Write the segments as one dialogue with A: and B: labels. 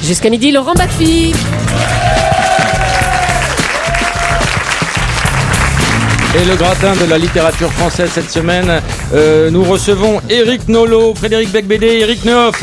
A: Jusqu'à midi, Laurent Baffy.
B: Et le gratin de la littérature française cette semaine, nous recevons Éric Nolot, Frédéric Becbédé, Éric Nehoff.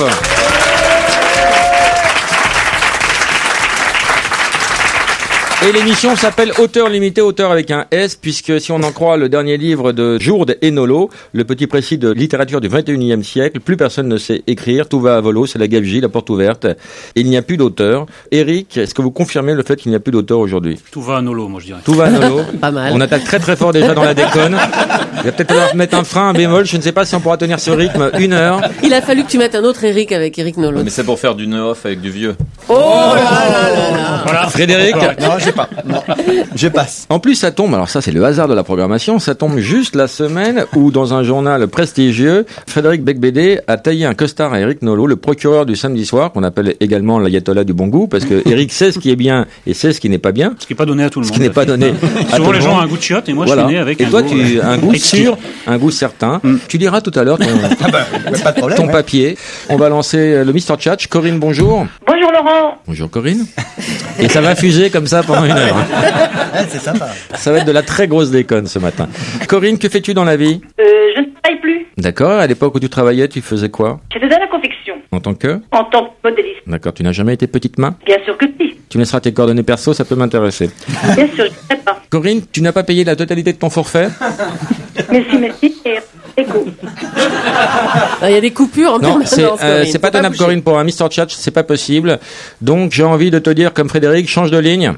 B: Et l'émission s'appelle Auteur limité, auteur avec un S, puisque si on en croit le dernier livre de Jourde et Nolot, le petit précis de littérature du 21e siècle, plus personne ne sait écrire, tout va à volo, c'est la gabegie, la porte ouverte, et il n'y a plus d'auteur. Éric, est-ce que vous confirmez le fait qu'il n'y a plus d'auteur aujourd'hui?
C: Tout va à Nolot, moi je dirais.
B: Tout va à Nolot.
A: Pas mal.
B: On attaque très très fort déjà dans la déconne. Il va peut-être falloir mettre un frein, un bémol, je ne sais pas si on pourra tenir ce rythme 1 heure.
A: Il a fallu que tu mettes un autre Éric avec Éric Nolot.
D: Mais c'est pour faire du Nehoff avec du vieux.
A: Oh là là là là.
B: Voilà. Frédéric.
E: Non, j'ai pas. Non. Je passe.
B: En plus, ça tombe, alors ça c'est le hasard de la programmation, ça tombe juste la semaine où dans un journal prestigieux, Frédéric Becbédé a taillé un costard à Éric Nolot, le procureur du samedi soir, qu'on appelle également l'ayatollah du bon goût, parce que Éric sait ce qui est bien et sait ce qui n'est pas bien.
C: Ce qui n'est pas donné à tout le monde.
B: Ce qui n'est pas donné à
C: Souvent
B: tout
C: les
B: le
C: gens ont
B: monde.
C: un goût de chiotte et moi
B: Voilà.
C: je suis né avec
B: et
C: un
B: toi,
C: goût...
B: tu as un goût
C: exquis.
B: sûr, un goût certain. Tu liras tout à l'heure
E: Pas de problème.
B: ton papier. On va lancer le Mr. Tchatch. Corinne, bonjour.
F: Bonjour Laurent.
B: Bonjour Corinne. Et ça va fuser comme ça pendant 1 heure.
E: Ouais, c'est sympa.
B: Ça va être de la très grosse déconne ce matin. Corinne, que fais-tu dans la vie?
F: Je ne travaille plus.
B: D'accord. À l'époque où tu travaillais, tu faisais quoi?
F: Je faisais la confection
B: En tant que?
F: en tant que modéliste.
B: D'accord. Tu n'as jamais été petite main?
F: Bien sûr que si.
B: Tu me laisseras tes coordonnées perso, ça peut m'intéresser.
F: Bien sûr, je ne sais pas.
B: Corinne, tu n'as pas payé la totalité de ton forfait?
F: Merci, et écho.
A: Il y a des coupures en
B: Non, c'est
A: permanence, Corinne.
B: c'est pas
A: Faut
B: tenable,
A: bouger.
B: Corinne, pour un Mr. Chat, c'est pas possible. Donc, j'ai envie de te dire, comme Frédéric, change de ligne.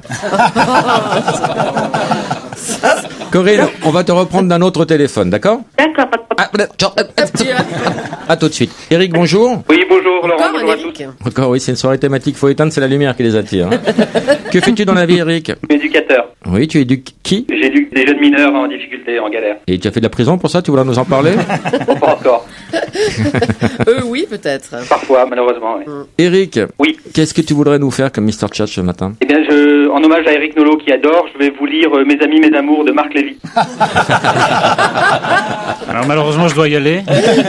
B: Corinne, on va te reprendre d'un autre téléphone, d'accord?
F: D'accord, pas de problème.
B: À tout de suite. Eric, bonjour.
G: Oui, bonjour Laurent,
A: Encore un
G: bonjour à
A: Éric.
G: tous.
B: Encore, oui, c'est une soirée thématique. Faut éteindre, c'est la lumière qui les attire. Hein. Que fais-tu dans la vie, Eric?
G: Éducateur.
B: Oui, tu éduques qui?
G: J'éduque des jeunes mineurs en difficulté, en galère.
B: Et tu as fait de la prison pour ça? Tu voulais nous en parler?
G: Bon, pas encore.
A: Oui, peut-être.
G: Parfois, malheureusement, oui.
B: Eric,
G: Oui.
B: qu'est-ce que tu voudrais nous faire comme Mr. Chat ce matin?
G: Eh bien, en hommage à Éric Nolot qui adore, je vais vous lire Mes amis, mes amours de Marc Lévy.
C: Alors malheureusement je dois y aller.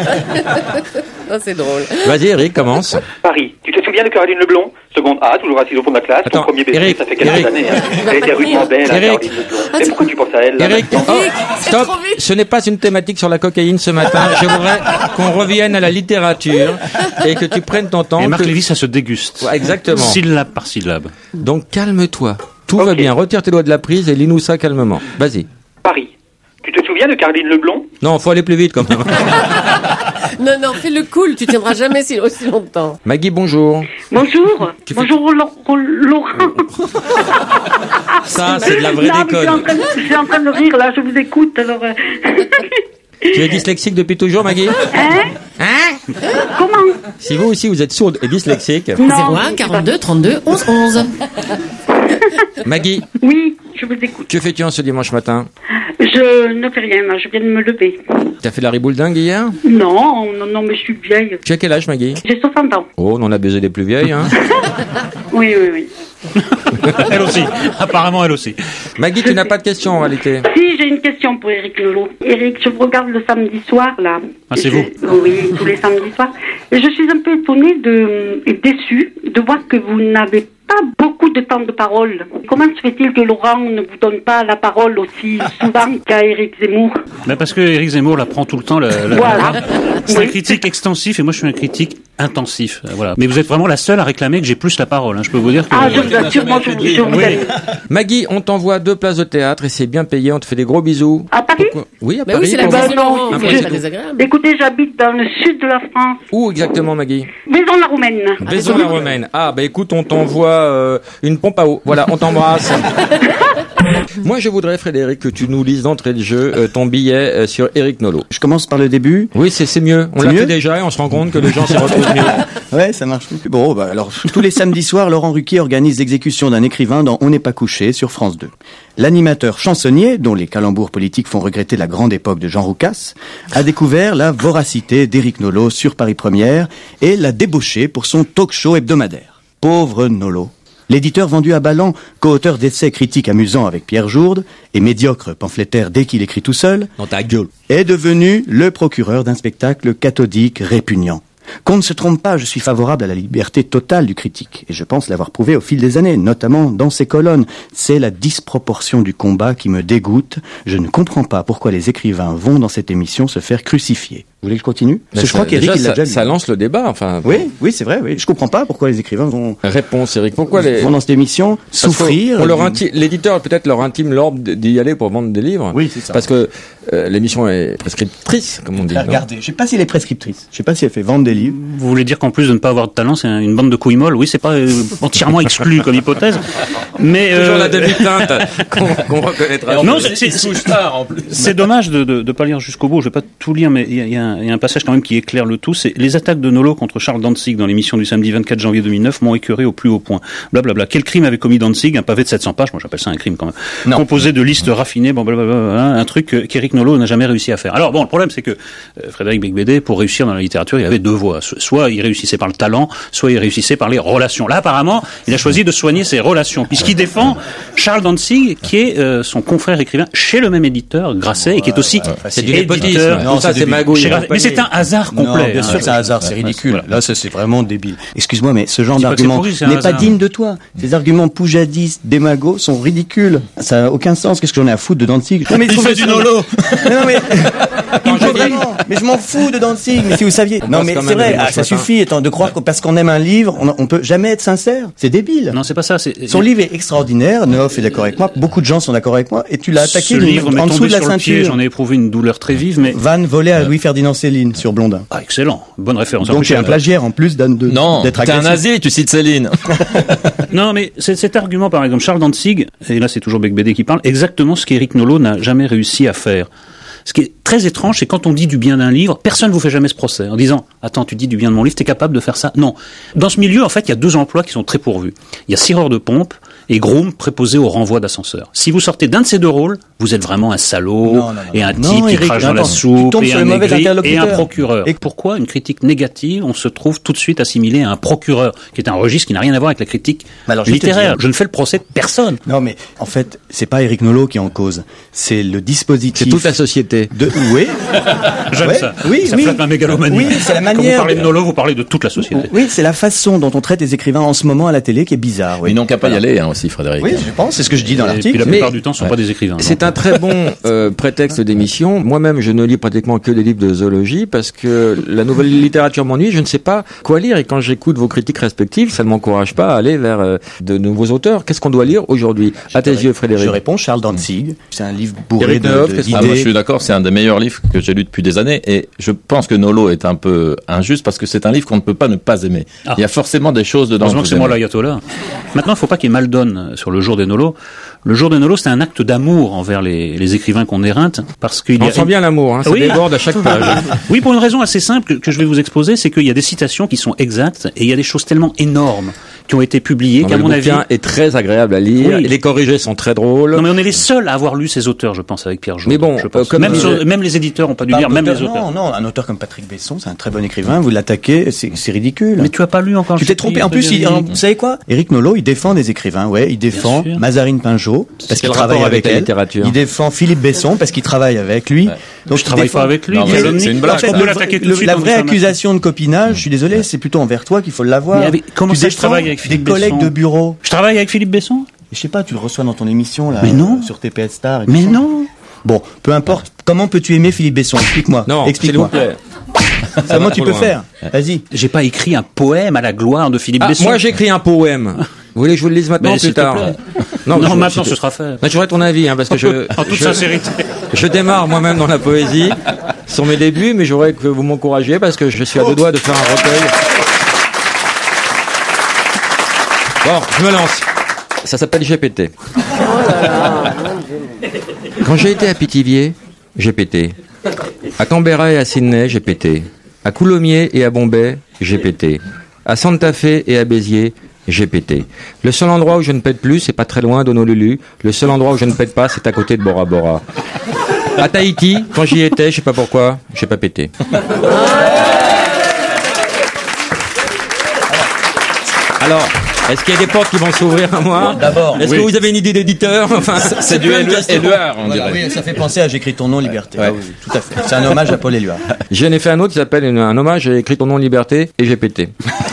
A: Oh, c'est drôle.
B: Vas-y, Eric, commence.
G: Paris. Tu te souviens de Caroline Leblond? Seconde A, toujours assise au fond de la classe.
B: Attends,
G: Ton premier baiser,
B: Eric,
G: ça fait quelques
B: Eric.
G: années. Hein. Elle était rudement belle, hein,
B: Eric.
G: Caroline Leblond. Mais pourquoi tu penses à elle là,
B: Eric,
G: maintenant
A: c'est
B: stop.
A: trop vite.
B: Ce n'est pas une thématique sur la cocaïne ce matin. Je voudrais qu'on revienne à la littérature et que tu prennes ton temps.
C: Et Marc
B: que-
C: Lévy ça se déguste.
B: Ouais, exactement.
C: Syllabe par syllabe.
B: Donc calme-toi. Tout va
G: Ok.
B: bien. Retire tes doigts de la prise et lis-nous ça calmement. Vas-y.
G: Paris. Tu te souviens de Caroline Leblond?
B: Non, faut aller plus vite quand même.
A: Non, fais-le cool, tu tiendras jamais aussi longtemps.
B: Maggie, bonjour.
F: Bonjour.
B: Tu fais-
F: Bonjour Laurent.
B: Ça, c'est de la vraie
F: Non, mais
B: déconne.
F: je suis en train de rire là, je vous écoute alors.
B: Tu es dyslexique depuis toujours, Maggie?
F: Hein? Comment?
B: Si vous aussi vous êtes sourde et dyslexique,
A: 01 42 32 11 11.
B: Maggie,
F: Oui, je vous écoute.
B: que fais-tu en ce dimanche matin?
F: Je ne fais rien, là, je viens de me lever.
B: Tu as fait la riboule dingue hier?
F: Non, mais je suis vieille.
B: Tu as quel âge, Maggie?
F: J'ai 60 ans.
B: Oh, on en a baisé des plus vieilles, hein?
F: Oui.
C: Elle aussi. Apparemment elle aussi.
B: Maggie, tu n'as pas de questions en réalité.
F: Si, j'ai une question pour Éric Nolot. Éric, je vous regarde le samedi soir, là.
C: Ah, c'est vous?
F: Oui, tous les samedis soirs. Et je suis un peu étonnée et déçue de voir que vous n'avez pas beaucoup de temps de parole. Comment se fait-il que Laurent ne vous donne pas la parole aussi souvent qu'à Éric Zemmour?
C: Mais parce que Éric Zemmour la prend tout le temps.
F: Voilà.
C: C'est un
F: Oui.
C: critique extensif et moi je suis un critique intensif. Voilà. Mais vous êtes vraiment la seule à réclamer que j'ai plus la parole. Hein. Je peux vous dire que...
F: Ah, je vous assure, moi, je vous
C: Oui.
F: aime.
B: Maggie, on t'envoie 2 places de théâtre et c'est bien payé. On te fait des gros bisous.
F: À Paris?
B: Pourquoi? Oui, à
A: Bah
B: Paris.
A: oui, c'est la
B: pour-
A: place de
F: non,
A: Laurent,
B: un
A: c'est
B: peu.
A: pas désagréable.
F: Écoutez, j'habite dans le sud de la France.
B: Où exactement, Maggie?
F: Vaison-la-Romaine.
B: Vaison-la-Romaine. Ah, bah écoute, on t'envoie une pompe à eau. Voilà, on t'embrasse. Moi, je voudrais, Frédéric, que tu nous lises d'entrée de jeu ton billet sur Éric Nolot.
E: Je commence par le début.
B: Oui, c'est mieux. On
E: C'est
B: l'a
E: mieux
B: fait déjà et on se rend compte que les gens s'y retrouvent mieux.
E: Ouais, ça marche plus. Bon, bah alors, tous les samedis soirs, Laurent Ruquier organise l'exécution d'un écrivain dans On n'est pas couché sur France 2. L'animateur chansonnier, dont les calembours politiques font regretter la grande époque de Jean Roucas, a découvert la voracité d'Éric Nolot sur Paris Première et l'a débauché pour son talk-show hebdomadaire. Pauvre Nolot. L'éditeur vendu à Ballan, co-auteur d'essais critiques amusants avec Pierre Jourde et médiocre pamphlétaire dès qu'il écrit tout seul,
B: Dans ta gueule.
E: est devenu le procureur d'un spectacle cathodique répugnant. Qu'on ne se trompe pas, je suis favorable à la liberté totale du critique, et je pense l'avoir prouvé au fil des années, notamment dans ces colonnes. C'est la disproportion du combat qui me dégoûte. Je ne comprends pas pourquoi les écrivains vont dans cette émission se faire crucifier. Vous voulez que je continue? Parce que je crois qu'Éric, il l'a déjà dit.
B: Ça lance le débat, enfin.
E: Oui, c'est vrai, oui. Je comprends pas pourquoi les écrivains vont...
B: Réponse, Éric. Pourquoi
E: vont dans cette émission souffrir?
B: L'éditeur, peut-être leur intime l'ordre d'y aller pour vendre des livres.
E: Oui, c'est ça.
B: Parce que l'émission est prescriptrice, comme on dit.
E: Regardez, je sais pas si elle est prescriptrice. Je sais pas si elle fait vendre des livres.
C: Vous voulez dire qu'en plus de ne pas avoir de talent, c'est une bande de couilles molles? Oui, c'est pas entièrement exclu comme hypothèse. Mais
B: toujours la demi-teinte qu'on reconnaîtra.
C: Non, c'est dommage de pas lire jusqu'au bout. Je vais pas tout lire, mais il y a un passage quand même qui éclaire le tout. C'est les attaques de Nolo contre Charles Dantzig dans l'émission du samedi 24 janvier 2009 m'ont écœuré au plus haut point. Blablabla. Quel crime avait commis Dantzig? Un pavé de 700 pages. Moi, j'appelle ça un crime quand même. Non. Composé de listes raffinées, un truc qu'Éric Nolot n'a jamais réussi à faire. Alors bon, le problème c'est que Frédéric Beigbeder, pour réussir dans la littérature, il avait deux voies. Soit il réussissait par le talent, soit il réussissait par les relations. Là, apparemment, il a choisi de soigner ses relations, puisqu'il défend Charles Dantzig, qui est son confrère écrivain chez le même éditeur, Grasset, et qui est aussi
B: c'est du népotisme. Non, ça c'est magouille.
C: Mais c'est un hasard complet.
E: Non, bien sûr que c'est un hasard, c'est ridicule. Voilà. Là, ça c'est vraiment débile. Excuse-moi, mais ce genre d'argument n'est pas digne de toi. Ces arguments poujadistes, démagos sont ridicules. Ça n'a aucun sens. Qu'est-ce que j'en ai à foutre de Dantzig?
H: Non, mais il fait du Nolo.
E: Non, mais mais je m'en fous de Dantzig. Mais si vous saviez. Non, mais c'est vrai. Ça suffit de croire que parce qu'on aime un livre, on peut jamais être sincère. C'est débile.
C: Non, c'est pas ça.
E: Son livre est extraordinaire. Neuf est d'accord avec moi. Beaucoup de gens sont d'accord avec moi. Et tu l'as attaqué
C: ce livre
E: en dessous de la
C: sur le pied,
E: ceinture.
C: j'en ai éprouvé une douleur très vive, mais
E: Van volé à Louis-Ferdinand Céline sur Blondin.
C: Ah, excellent. Bonne référence.
E: Donc c'est un plagiaire en plus
H: non,
E: d'être
H: t'es
E: agressif.
H: un nazi, tu cites Céline.
C: Non, mais cet argument, par exemple, Charles Dantzig, et là c'est toujours Beigbeder qui parle, exactement ce qu'Éric Nolot n'a jamais réussi à faire. Ce qui est très étrange, c'est quand on dit du bien d'un livre, personne ne vous fait jamais ce procès en disant « Attends, tu dis du bien de mon livre, t'es capable de faire ça ?» Non. Dans ce milieu, en fait, il y a deux emplois qui sont très pourvus. Il y a cireur de pompe et groom préposé au renvoi d'ascenseur. Si vous sortez d'un de ces deux rôles, vous êtes vraiment un salaud et un type qui crache dans la soupe et un aigri et un procureur. Et pourquoi une critique négative, on se trouve tout de suite assimilé à un procureur, qui est un registre qui n'a rien à voir avec la critique littéraire. Je ne fais le procès de personne.
E: Non, mais en fait, c'est pas Éric Nolot qui est en cause. C'est le dispositif.
B: C'est toute la société.
E: Oui.
C: J'aime ça.
E: Oui,
C: ça flatte ma mégalomanie.
E: Oui, c'est la manière.
C: Quand vous parlez de Nolot, vous parlez de toute la société.
E: Oui, c'est la façon dont on traite les écrivains en ce moment à la télé qui est bizarre. Oui.
H: Ils n'ont qu'à pas y aller, aussi, Frédéric.
E: Oui, je pense, c'est ce que je dis dans l'article.
C: Et puis la plupart du temps, ce sont pas des écrivains.
B: C'est un très bon prétexte d'émission. Moi-même, je ne lis pratiquement que des livres de zoologie parce que la nouvelle littérature m'ennuie. Je ne sais pas quoi lire et quand j'écoute vos critiques respectives, ça ne m'encourage pas à aller vers de nouveaux auteurs. Qu'est-ce qu'on doit lire aujourd'hui? À tes yeux, Frédéric.
E: Je réponds Charles Dantzig. C'est un livre bourré d'idées.
H: Moi, je suis d'accord, c'est un des meilleurs livres que j'ai lu depuis des années et je pense que Nolot est un peu injuste parce que c'est un livre qu'on ne peut pas ne pas aimer. Il y a forcément des choses dedans.
C: Heureusement que c'est moi l'ayatollah. Maintenant, il ne faut pas qu'il y ait mal donne sur le jour des Nolot. Le jour des Nolot, c'est un acte d'amour envers les écrivains qu'on éreinte parce qu'il y a...
B: On sent bien l'amour, hein, ça déborde à chaque page.
C: Oui, pour une raison assez simple que je vais vous exposer, c'est qu'il y a des citations qui sont exactes et il y a des choses tellement énormes qui ont été publiées qu'à mon avis...
B: Le bouquin est très agréable à lire,
C: oui.
B: Les corrigés sont très drôles.
C: Non mais on est les seuls à avoir lu ces auteurs, je pense, avec Pierre Jourde.
B: Mais bon,
C: même les éditeurs n'ont pas dû lire, même les auteurs.
E: Non, un auteur comme Patrick Besson, c'est un très bon écrivain, vous l'attaquez, c'est ridicule.
C: Mais tu as pas lu encore.
E: Tu t'es trompé. En plus, vous savez quoi? Éric Nolot, il défend des écrivains, il défend Mazarine Pinjot, parce qu'il travaille avec elle. Il défend Philippe Besson, parce qu'il travaille avec lui.
C: Donc je travaille pas avec lui.
H: C'est une blague.
E: La vraie accusation de copinage, je suis désolé, c'est plutôt envers toi qu'il faut l'avoir.
C: Comment ça, je travaille avec Philippe Besson?
E: Des collègues de bureau.
C: Je travaille avec Philippe Besson?
E: Je sais pas, tu le reçois dans ton émission, là.
C: Mais non.
E: Sur TPS Star.
C: Mais non.
E: Bon, peu importe. Comment peux-tu aimer Philippe Besson? Explique-moi.
B: Non,
E: explique-moi.
B: s'il vous plaît.
E: Comment tu peux faire? Vas-y.
C: J'ai pas écrit un poème à la gloire de Philippe Besson.
B: Moi, j'ai écrit un poème. Vous voulez que je vous le lise maintenant ou plus tard?
C: Non, maintenant ce sera fait.
B: Je voudrais ton avis, parce que
C: en toute sincérité.
B: Je démarre moi-même dans la poésie. Ce sont mes débuts, mais j'aurais que vous m'encouragiez parce que je suis à deux doigts de faire un recueil. Bon, je me lance. Ça s'appelle GPT. Quand j'ai été à Pithiviers, j'ai pété. À Canberra et à Sydney, j'ai pété. À Coulommiers et à Bombay, j'ai pété. À Santa Fe et à Béziers, j'ai pété. Le seul endroit où je ne pète plus, c'est pas très loin d'Honolulu. Le seul endroit où je ne pète pas, c'est à côté de Bora Bora. À Tahiti, quand j'y étais, je sais pas pourquoi, j'ai pas pété. Alors, est-ce qu'il y a des portes qui vont s'ouvrir à moi?
E: D'abord,
B: Est-ce que vous avez une idée d'éditeur? Enfin,
H: C'est du Éluard, on dirait.
E: Oui, ça fait penser à J'écris ton nom, Liberté. Ah oui, tout à fait. C'est un hommage à Paul Éluard.
B: j'en ai fait un autre qui s'appelle un hommage, j'ai écrit ton nom Liberté et j'ai pété.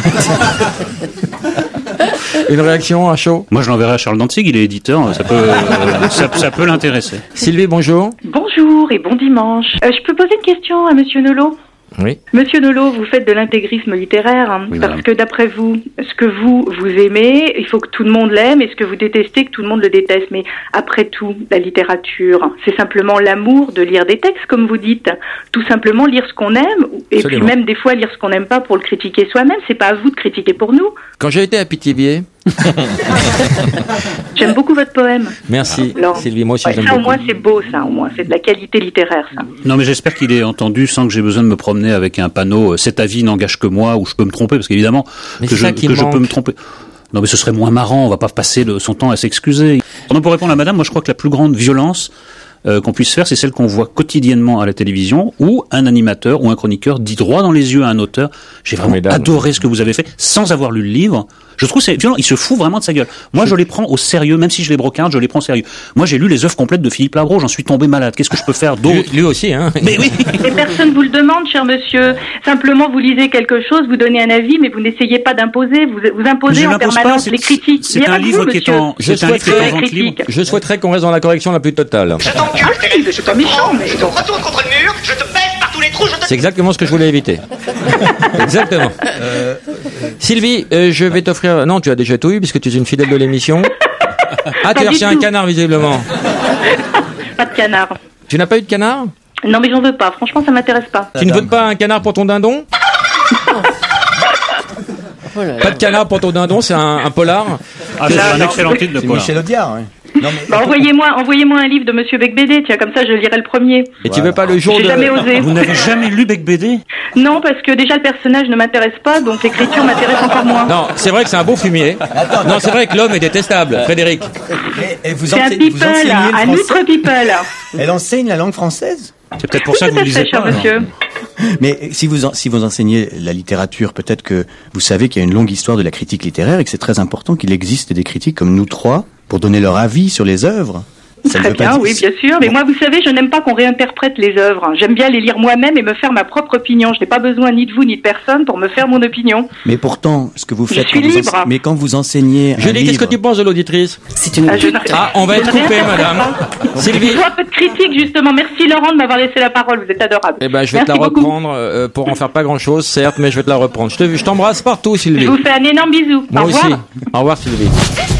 B: Une réaction à chaud?
C: Moi, je l'enverrai à Charles Dantzig, il est éditeur, ça peut l'intéresser.
B: Sylvie, bonjour.
I: Bonjour et bon dimanche. Je peux poser une question à Monsieur Nolot?
B: Oui.
I: Monsieur Nolot, vous faites de l'intégrisme littéraire, hein,
C: Oui,
I: parce
C: madame.
I: que d'après vous, ce que vous aimez, il faut que tout le monde l'aime, et ce que vous détestez, que tout le monde le déteste. Mais après tout, la littérature, c'est simplement l'amour de lire des textes, comme vous dites. Tout simplement lire ce qu'on aime, et
B: Absolument.
I: puis même des fois lire ce qu'on n'aime pas pour le critiquer soi-même. C'est pas à vous de critiquer pour nous.
B: Quand j'ai été à Pithiviers,
I: J'aime beaucoup votre poème.
B: merci
I: Alors,
B: Sylvie, moi aussi
I: ouais,
B: j'aime
I: ça au
B: beaucoup.
I: moins c'est beau, ça au moins c'est de la qualité littéraire, ça.
C: Non, mais j'espère qu'il est entendu sans que j'ai besoin de me promener avec un panneau cet avis n'engage que moi, où je peux me tromper, parce qu'évidemment
B: Mais
C: que
B: c'est ça qui
C: je
B: manque.
C: peux me tromper. Non, mais ce serait moins marrant, on va pas passer son temps à s'excuser. Non, pour répondre à madame, moi je crois que la plus grande violence qu'on puisse faire, c'est celle qu'on voit quotidiennement à la télévision, où un animateur ou un chroniqueur dit droit dans les yeux à un auteur, j'ai vraiment
B: Formidable.
C: adoré ce que vous avez fait, sans avoir lu le livre. Je trouve que c'est violent, il se fout vraiment de sa gueule. Moi, je les prends au sérieux, même si je les brocarde, je les prends au sérieux. Moi, j'ai lu les œuvres complètes de Philippe Labro, j'en suis tombé malade. Qu'est-ce que je peux faire d'autre?
B: Lui aussi, hein.
C: Mais oui.
I: Et personne vous le demande, cher monsieur. Simplement, vous lisez quelque chose, vous donnez un avis, mais vous n'essayez pas d'imposer. Vous imposez
C: Je
I: en
C: l'impose
I: permanence
C: pas,
I: les critiques.
C: c'est
I: Il y a
C: un
I: pas que
C: livre
I: vous,
C: qui est
I: monsieur.
C: en, c'est un livre qui est en vente libre.
B: Je souhaiterais qu'on reste dans la correction la plus totale.
J: Je t'encule, Thérèse, je te méchant, mais je te retourne contre le mur, je te baisse par tous les trous, je te...
B: C'est exactement ce que je voulais éviter. Exactement. Sylvie, je vais t'offrir... Non, tu as déjà tout eu puisque tu es une fidèle de l'émission. Ah, tu as
I: Pas du
B: reçu un
I: tout.
B: canard visiblement.
I: Pas de canard.
B: Tu n'as pas eu de canard?
I: Non, mais j'en veux pas. Franchement, ça m'intéresse pas.
B: Tu ne veux pas un canard pour ton dindon?
A: Oh là là.
B: Pas de canard pour ton dindon, c'est un polar.
C: Ah, c'est un excellent titre de
E: C'est
C: polar.
E: Michel Audiard, oui. Non, mais...
I: Bah, envoyez-moi un livre de monsieur Becbédé, tiens, comme ça je lirai le premier.
B: Et tu veux pas le jour
I: J'ai
B: de...
I: jamais osé.
C: Vous n'avez jamais lu Bec BD?
I: Non, parce que déjà le personnage ne m'intéresse pas, donc l'écriture m'intéresse encore moins.
B: Non, c'est vrai que c'est un beau fumier. Non, c'est vrai que l'homme est détestable, Frédéric.
E: Et vous,
I: C'est un
E: vous
I: people,
E: enseignez
I: un
E: le
I: outre
E: français?
I: people.
E: Elle enseigne la langue française?
C: C'est peut-être pour ça que vous
I: Tout à
C: lisez
I: fait, cher
C: pas. alors.
I: monsieur.
E: Mais si vous enseignez la littérature, peut-être que vous savez qu'il y a une longue histoire de la critique littéraire et que c'est très important qu'il existe des critiques comme nous trois pour donner leur avis sur les œuvres. Ça ne
I: Très
E: veut pas
I: bien,
E: dire-
I: oui, bien sûr. Mais
E: Bon.
I: moi, vous savez, je n'aime pas qu'on réinterprète les œuvres. J'aime bien les lire moi-même et me faire ma propre opinion. Je n'ai pas besoin ni de vous ni de personne pour me faire mon opinion.
E: Mais pourtant, ce que vous
I: Je
E: faites
I: suis
E: quand vous
I: libre.
E: mais quand vous enseignez un
B: Julie, qu'est-ce que
E: livre-
B: tu penses de l'auditrice?
A: C'est une
I: Je ne-
B: Ah, on va
I: je
B: être
I: ne
B: coupé,
I: réinterprète
B: madame.
I: pas.
B: Sylvie.
I: Je vois votre critique, justement. Merci, Laurent, de m'avoir laissé la parole. Vous êtes adorable.
B: Eh ben, je vais te
I: Merci
B: la
I: beaucoup.
B: reprendre pour en faire pas grand-chose, certes, mais je vais te la reprendre. Je t'embrasse partout,
I: Je
B: Sylvie.
I: vous fais un énorme bisou.
B: Moi
I: Au revoir.
B: aussi. Au revoir, Sylvie.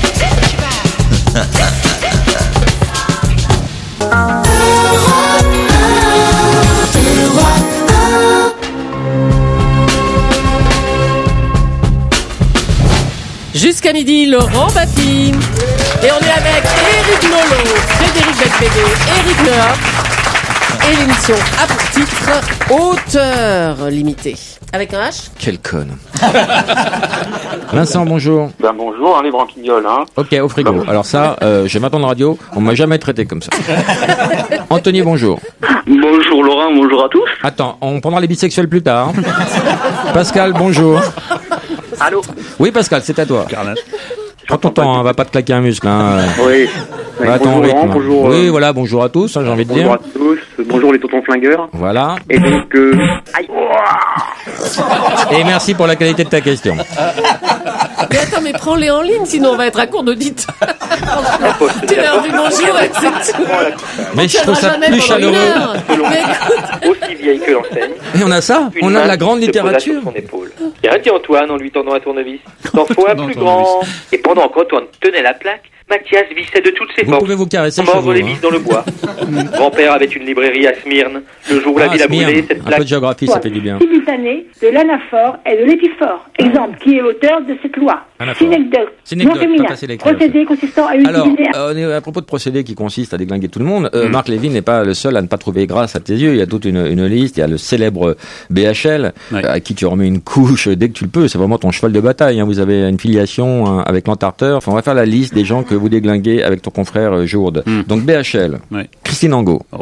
A: Jusqu'à midi, Laurent Baffy. Et on est avec Éric Nolot, Frédéric Becbédé, Éric Neuf. Et l'émission a pour titre Auteur limité. Avec un H.
B: Quelle conne. Vincent, bonjour.
G: Ben bonjour, un livre en quignole, hein.
B: Ok, au frigo. Alors ça, j'ai 20 ans de radio, on m'a jamais traité comme ça. Anthony, bonjour.
G: Bonjour Laurent, bonjour à tous.
B: Attends, on prendra les bisexuels plus tard. Pascal, bonjour.
G: Allô.
B: Oui, Pascal, c'est à toi. Prends ton temps, hein, va pas te claquer un muscle. Hein.
G: Oui.
B: Va à ton
G: bonjour Laurent,
B: rythme.
G: bonjour.
B: Oui, voilà, bonjour à tous, hein, j'ai envie de
G: Bonjour
B: dire.
G: à tous, bonjour les tontons flingueurs.
B: Voilà.
G: Et donc, aïe.
B: Et merci pour la qualité de ta question.
A: Mais attends, mais prends-les en ligne, sinon on va être à court d'auditeurs. Tu leur dis bonjour et c'est tout.
B: Mais je trouve ça
A: Jamais
B: plus
A: pendant une
B: chaleureux.
A: heure. Mais écoute,
G: Aussi vieille que l'enseigne.
B: Et on a ça, on a de la grande littérature.
G: Son épaule. Et dit Antoine en lui tendant un tournevis. T'en faut un plus grand. Et pendant qu'Antoine tenait la plaque, Mathias vissait de toutes ses
B: Vous
G: forces.
B: pouvez vous caresser
G: On
B: chez
G: mordre
B: vous.
G: les
B: Hein.
G: vis dans le bois. Grand-père avait une librairie à Smyrne. Le jour où la ville a
B: Smyrne.
G: brûlé, cette
B: Un peu
G: plaque.
B: de géographie, ça fait du bien.
K: Simultané de l'anaphore et de l'épiphore. Exemple, qui est l'auteur de cette loi?
B: Anaphore.
K: Synecdoque.
B: Synecdoque,
K: Non féminin.
B: pas facile à écrire,
K: Procédé consistant à
B: Alors,
K: utiliser
B: on est à propos de procédés qui consistent à déglinguer tout le monde. Marc Lévy n'est pas le seul à ne pas trouver grâce à tes yeux. Il y a toute une liste. Il y a le célèbre BHL,
C: Ouais.
B: à qui tu remets une couche dès que tu le peux. C'est vraiment ton cheval de bataille. Hein. Vous avez une filiation avec l'entarteur. Enfin, on va faire la liste des gens que vous déglinguez avec ton confrère Jourde. Donc BHL,
C: Ouais.
B: Christine Angot,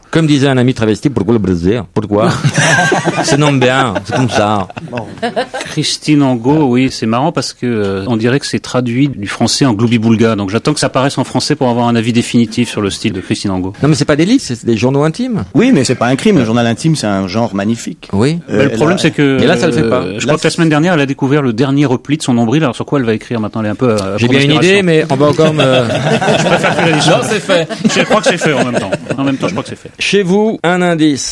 B: Comme disait un ami travesti, pourquoi le Brésil? Pourquoi? C'est non bien, c'est comme ça.
C: Bon. Christine Angot, oui, c'est marrant parce que on dirait que c'est traduit du français en gloubi-boulga. Donc j'attends que ça apparaisse en français pour avoir un avis définitif sur le style de Christine Angot.
B: Non mais c'est pas des livres, c'est des journaux intimes.
E: Oui, mais c'est pas un crime. Le journal intime, c'est un genre magnifique.
B: Oui.
C: Le problème, c'est que.
B: Et là, ça le fait pas.
C: Je crois que la semaine dernière, elle a découvert le dernier repli de son nombril. Alors sur quoi elle va écrire maintenant? Elle est un peu.
B: J'ai bien une idée, mais on va encore me.
C: Je préfère que la liste.
H: Non, c'est fait.
C: Je crois que c'est fait en même temps. En même temps, je crois que c'est fait.
B: Chez vous, un indice.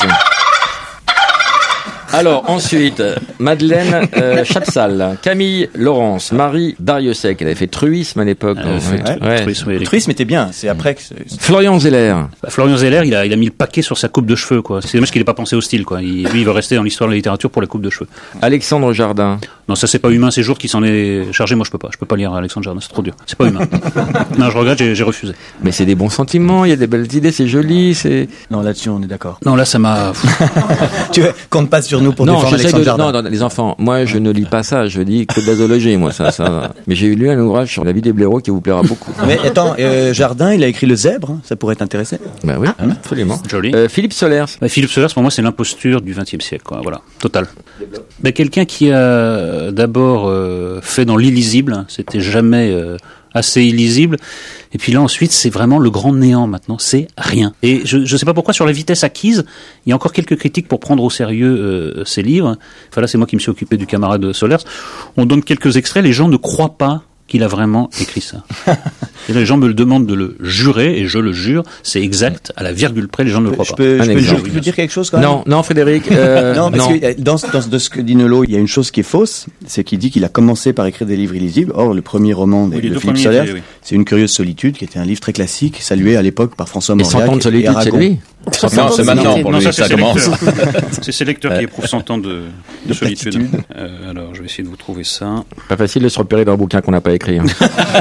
B: Alors, ensuite, Madeleine Chapsal, Camille Laurence, Marie Dariussec, elle avait fait truisme à l'époque.
E: Truisme était bien, c'est après que...
B: Florian Zeller.
C: Florian Zeller, il a mis le paquet sur sa coupe de cheveux, quoi. C'est dommage qu'il n'ait pas pensé au style, quoi. Lui, il veut rester dans l'histoire de la littérature pour la coupe de cheveux.
B: Alexandre Jardin.
C: Non, ça c'est pas humain, c'est Jour qui s'en est chargé. Moi, je peux pas lire Alexandre Jardin, c'est trop dur. C'est pas humain. Non, je regrette, j'ai refusé.
B: Mais c'est des bons sentiments, il y a des belles idées, c'est joli, c'est...
E: Non, là-dessus, on est d'accord.
C: Non, là, ça m'a...
E: Tu comptes pas sur nous pour défendre Alexandre Jardin.
B: Non, les enfants, moi je ne lis pas ça, je dis que de la zoologie, moi ça. Mais j'ai lu un ouvrage sur la vie des blaireaux qui vous plaira beaucoup.
E: Mais attends, Jardin, il a écrit Le Zèbre, hein, ça pourrait t'intéresser.
B: Ben oui, absolument.
C: Joli.
B: Philippe Solers.
C: Philippe Solers, pour moi, c'est l'imposture du XXe siècle, quoi. Voilà, total. Ben, quelqu'un qui a d'abord fait dans l'illisible, c'était jamais assez illisible. Et puis là, ensuite, c'est vraiment le grand néant maintenant. C'est rien. Et je sais pas pourquoi, sur la vitesse acquise, il y a encore quelques critiques pour prendre au sérieux ces livres. Enfin là, c'est moi qui me suis occupé du camarade Solers. On donne quelques extraits, les gens ne croient pas qu'il a vraiment écrit ça. Et là, les gens me le demandent de le jurer, et je le jure, c'est exact, à la virgule près, les gens ne le croient pas.
E: Je peux dire quelque chose quand même?
B: Non, Frédéric.
E: Non, parce que dans ce que dit Nolot, il y a une chose qui est fausse, c'est qu'il dit qu'il a commencé par écrire des livres illisibles. Or, le premier roman de Philippe Solers, c'est Une curieuse solitude, qui était un livre très classique, salué à l'époque par François Mauriac.
B: Et 100 ans de solitude, c'est lui?
H: Non, c'est maintenant pour lui, ça commence.
C: C'est ses lecteurs qui éprouvent 100 ans de solitude. Alors, je vais essayer de vous trouver ça.
B: Pas facile de se repérer dans un bouquin qu'on n'a pas écrit. Hein.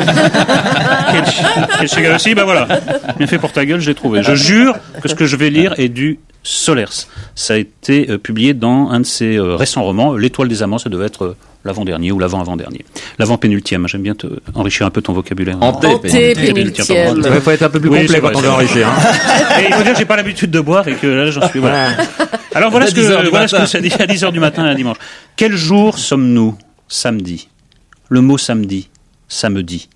C: Quel chagrin aussi, bah voilà. Bien fait pour ta gueule, je l'ai trouvé. Je jure que ce que je vais lire est du Solers. Ça a été publié dans un de ses récents romans, L'Étoile des Amants, ça devait être l'avant-dernier ou l'avant-avant-dernier. L'avant-pénultième, j'aime bien enrichir un peu ton vocabulaire.
B: Antépénultième. Il faut être un peu plus complet quand on veut enrichir. Hein.
C: Et il faut dire que j'ai pas l'habitude de boire et que là j'en suis... Voilà. Alors voilà ce que ça dit à 10h du matin un dimanche. Quel jour sommes-nous? Samedi. Le mot samedi. Samedi.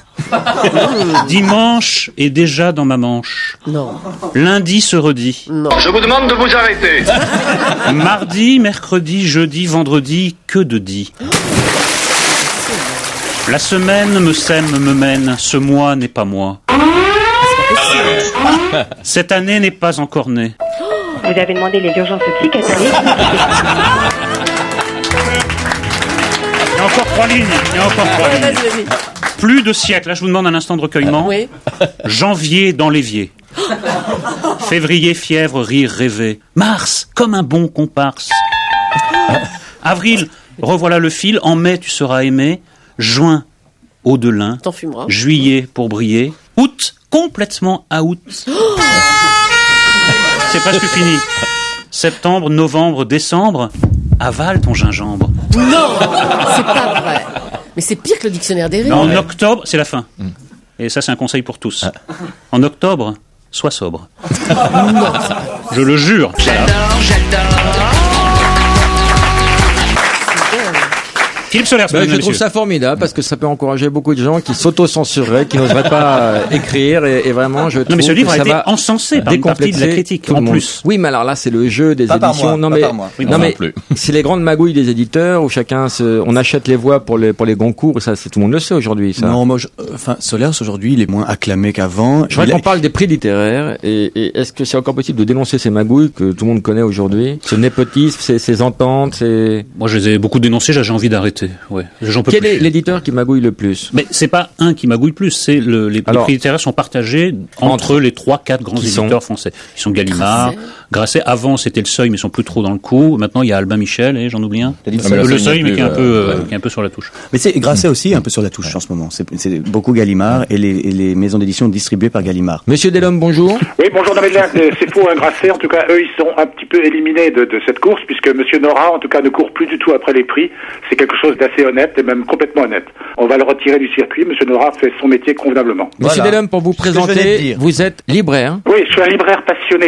C: Dimanche est déjà dans ma manche.
A: Non.
C: Lundi se redit.
A: Non.
J: Je vous demande de vous arrêter.
C: Mardi, mercredi, jeudi, vendredi, que de dit. La semaine me sème, me mène, ce mois n'est pas moi. Cette année n'est pas encore née.
L: Vous avez demandé les urgences psychiatriques.
C: Il y a encore 3 lignes.
A: Vas-y.
C: Plus de siècle. Là, je vous demande un instant de recueillement.
A: Oui.
C: Janvier dans l'évier. Février, fièvre, rire, rêver. Mars, comme un bon comparse. Avril, revoilà le fil. En mai, tu seras aimé. Juin, eau de lin.
A: T'en fumeras.
C: Juillet, pour briller. Août, complètement out. C'est presque fini. Septembre, novembre, décembre. Avale ton gingembre.
A: Non, c'est pas vrai. Mais c'est pire que le dictionnaire des rires.
C: En octobre, c'est la fin. Et ça, c'est un conseil pour tous. En octobre, sois sobre.
A: Non.
C: Je le jure.
J: J'adore.
C: Philippe Solers,
B: je trouve ça formidable parce que ça peut encourager beaucoup de gens qui s'auto-censureraient, qui n'oseraient pas écrire et vraiment je trouve
C: non mais ce livre
B: que
C: a
B: ça
C: été
B: va
C: encensé par une partie de la critique en plus.
B: Oui, mais alors là c'est le jeu des éditions. Non mais c'est les grandes magouilles des éditeurs où on achète les voix pour les Goncourt, ça tout le monde le sait aujourd'hui ça.
E: Non, moi Solers aujourd'hui, il est moins acclamé qu'avant.
B: Je voudrais qu'on parle des prix littéraires et est-ce que c'est encore possible de dénoncer ces magouilles que tout le monde connaît aujourd'hui, ce népotisme, ces ententes,
C: Moi je les ai beaucoup dénoncés, j'ai envie d'arrêter. Ouais,
B: quel est l'éditeur qui magouille le plus?
C: Mais c'est pas un qui magouille plus, c'est les prix littéraires sont partagés entre les 3-4 grands éditeurs français. Ils sont Gallimard, Grasset. Avant c'était le Seuil, mais ils sont plus trop dans le coup. Maintenant il y a Albin Michel et j'en oublie un. Le Seuil, mais qui est un peu sur la touche.
E: Mais c'est Grasset aussi un peu sur la touche en ce moment. C'est beaucoup Gallimard et les maisons d'édition distribuées par Gallimard.
B: Monsieur Delhomme, bonjour.
M: Oui, bonjour. Non, mais c'est faux, Grasset. En tout cas, eux, ils sont un petit peu éliminés de cette course puisque Monsieur Nora, en tout cas, ne court plus du tout après les prix. C'est quelque chose d'assez honnête et même complètement honnête. On va le retirer du circuit. Monsieur Nora fait son métier convenablement.
B: Monsieur Delhomme, pour vous présenter, vous êtes libraire.
M: Oui, je suis un libraire passionné.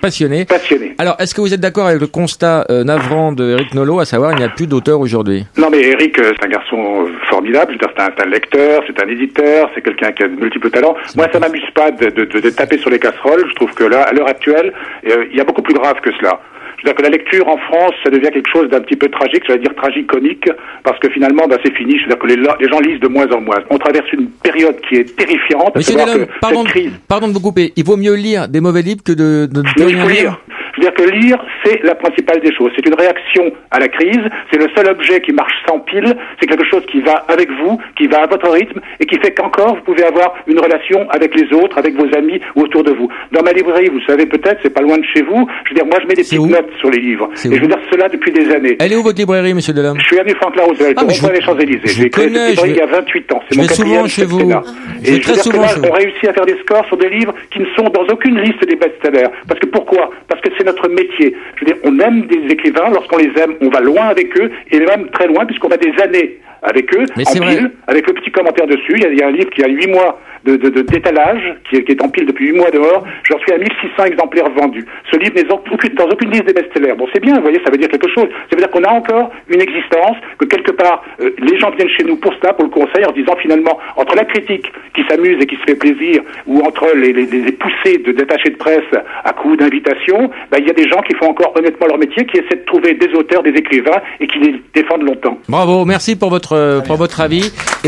B: passionné.
M: Passionné.
B: Alors, est-ce que vous êtes d'accord avec le constat navrant de Éric Nolot, à savoir il n'y a plus d'auteur aujourd'hui?
M: Non, mais Éric, c'est un garçon formidable. Je veux dire, c'est un lecteur, c'est un éditeur, c'est quelqu'un qui a de multiples talents. Moi, ça m'amuse pas de taper sur les casseroles. Je trouve que là, à l'heure actuelle, il y a beaucoup plus grave que cela. Je veux dire que la lecture en France, ça devient quelque chose d'un petit peu tragique, je vais dire tragicomique, parce que finalement, c'est fini. Je veux dire que les gens lisent de moins en moins. On traverse une période qui est terrifiante.
B: Monsieur Delhomme, pardon de vous couper. Il vaut mieux lire des mauvais livres que de ne rien lire.
M: Je veux dire que lire, c'est la principale des choses. C'est une réaction à la crise. C'est le seul objet qui marche sans pile. C'est quelque chose qui va avec vous, qui va à votre rythme et qui fait qu'encore vous pouvez avoir une relation avec les autres, avec vos amis ou autour de vous. Dans ma librairie, vous savez peut-être, c'est pas loin de chez vous. Je veux dire, moi, je mets des petites notes sur les livres. Et je veux dire cela depuis des années.
B: Elle est où votre librairie, monsieur Delhomme?
M: Je suis avenue Franklin Roosevelt, au rond-point des Champs-Élysées. J'ai créé cette librairie il y a 28 ans. C'est mon quatrième septennat. Et je veux dire que là, on réussit à faire des scores sur des livres qui ne sont dans aucune liste des best-sellers. Parce que pourquoi? Parce que c'est notre métier. Je veux dire, on aime des écrivains, lorsqu'on les aime, on va loin avec eux, et même très loin, puisqu'on a des années avec eux, en pile, avec le petit commentaire dessus. Il y a un livre qui a 8 mois d'étalage, qui est en pile depuis 8 mois dehors. J'en suis à 1600 exemplaires vendus. Ce livre n'est dans aucune liste des best-sellers. Bon, c'est bien, vous voyez, ça veut dire quelque chose. Ça veut dire qu'on a encore une existence, que quelque part, les gens viennent chez nous pour cela, pour le conseil, en disant finalement, entre la critique qui s'amuse et qui se fait plaisir, ou entre les poussées d'attachés de presse à coups d'invitation, il y a des gens qui font encore honnêtement leur métier, qui essaient de trouver des auteurs, des écrivains, et qui les défendent longtemps.
B: Bravo, merci pour votre avis. Et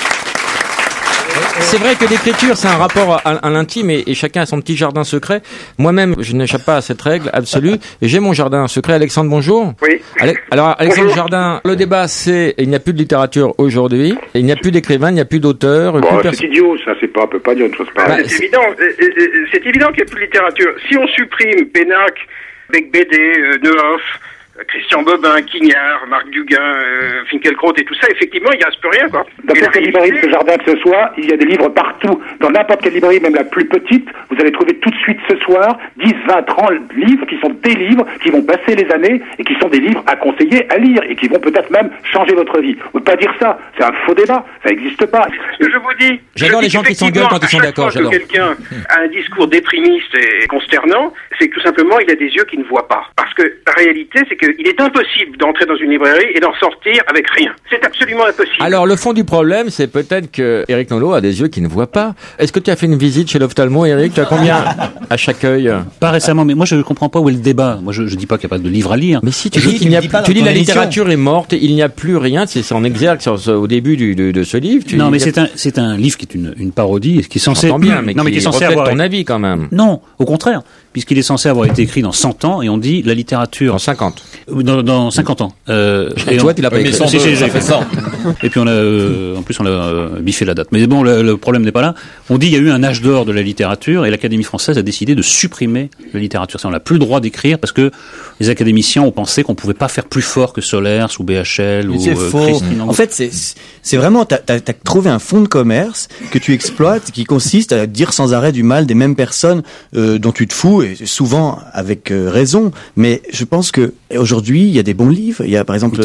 B: c'est vrai que l'écriture, c'est un rapport à l'intime et chacun a son petit jardin secret. Moi-même, je n'échappe pas à cette règle absolue. Et j'ai mon jardin secret. Alexandre, bonjour.
N: Oui.
B: Alors, Alexandre Jardin, le débat, c'est il n'y a plus de littérature aujourd'hui, il n'y a plus d'écrivains, il n'y a plus d'auteurs.
M: C'est idiot, ça, on peut pas dire une chose pareille.
N: C'est évident, c'est évident qu'il n'y a plus de littérature. Si on supprime Pénac, Becbédé, Neuhoff, Christian Bobin, Quignard, Marc Duguin, Finkielkraut et tout ça, effectivement, il ne reste plus rien, quoi.
M: Dans quelle librairie de ce jardin que ce soit, il y a des livres partout. Dans n'importe quelle librairie, même la plus petite, vous allez trouver tout de suite ce soir 10, 20, 30 livres qui sont des livres qui vont passer les années et qui sont des livres à conseiller, à lire et qui vont peut-être même changer votre vie. On ne peut pas dire ça. C'est un faux débat. Ça n'existe pas.
N: Ce que je vous dis.
B: J'adore les gens qui s'engueulent quand ils sont d'accord.
N: Quand quelqu'un a un discours déprimiste et consternant, c'est que tout simplement, il a des yeux qui ne voient pas. Parce que la réalité, c'est qu'il est impossible d'entrer dans une librairie et d'en sortir avec rien. C'est absolument impossible.
B: Alors, le fond du problème, c'est peut-être que Éric Nolot a des yeux qui ne voient pas. Est-ce que tu as fait une visite chez l'ophtalmo, Éric? Tu as combien à chaque œil?
C: Pas récemment, mais moi je ne comprends pas où est le débat. Moi je dis pas qu'il n'y a pas de livre à lire.
B: Mais si tu dis qu'il n'y a plus, tu dis la littérature est morte, il n'y a plus rien, c'est en exergue au début de ce livre.
C: Non, mais c'est un livre qui est une parodie, qui est censé.
B: Bien, mais qui est censé avoir ton avis quand même.
C: Non, au contraire, puisqu'il est censé avoir été écrit dans 100 ans et on dit la littérature.
B: En 50.
C: Dans 50 ans.
B: Et toi, tu l'as pas écrit.
C: J'ai fait ça. Et puis en plus on a biffé la date. Mais bon, le problème n'est pas là. On dit il y a eu un âge d'or de la littérature et l'Académie française a décidé de supprimer la littérature. On n'a plus le droit d'écrire parce que les académiciens ont pensé qu'on pouvait pas faire plus fort que Solers ou BHL ou Christine.
E: En fait, c'est vraiment t'as trouvé un fonds de commerce que tu exploites qui consiste à dire sans arrêt du mal des mêmes personnes dont tu te fous et souvent avec raison. Mais je pense que aujourd'hui il y a des bons livres. Il y a par exemple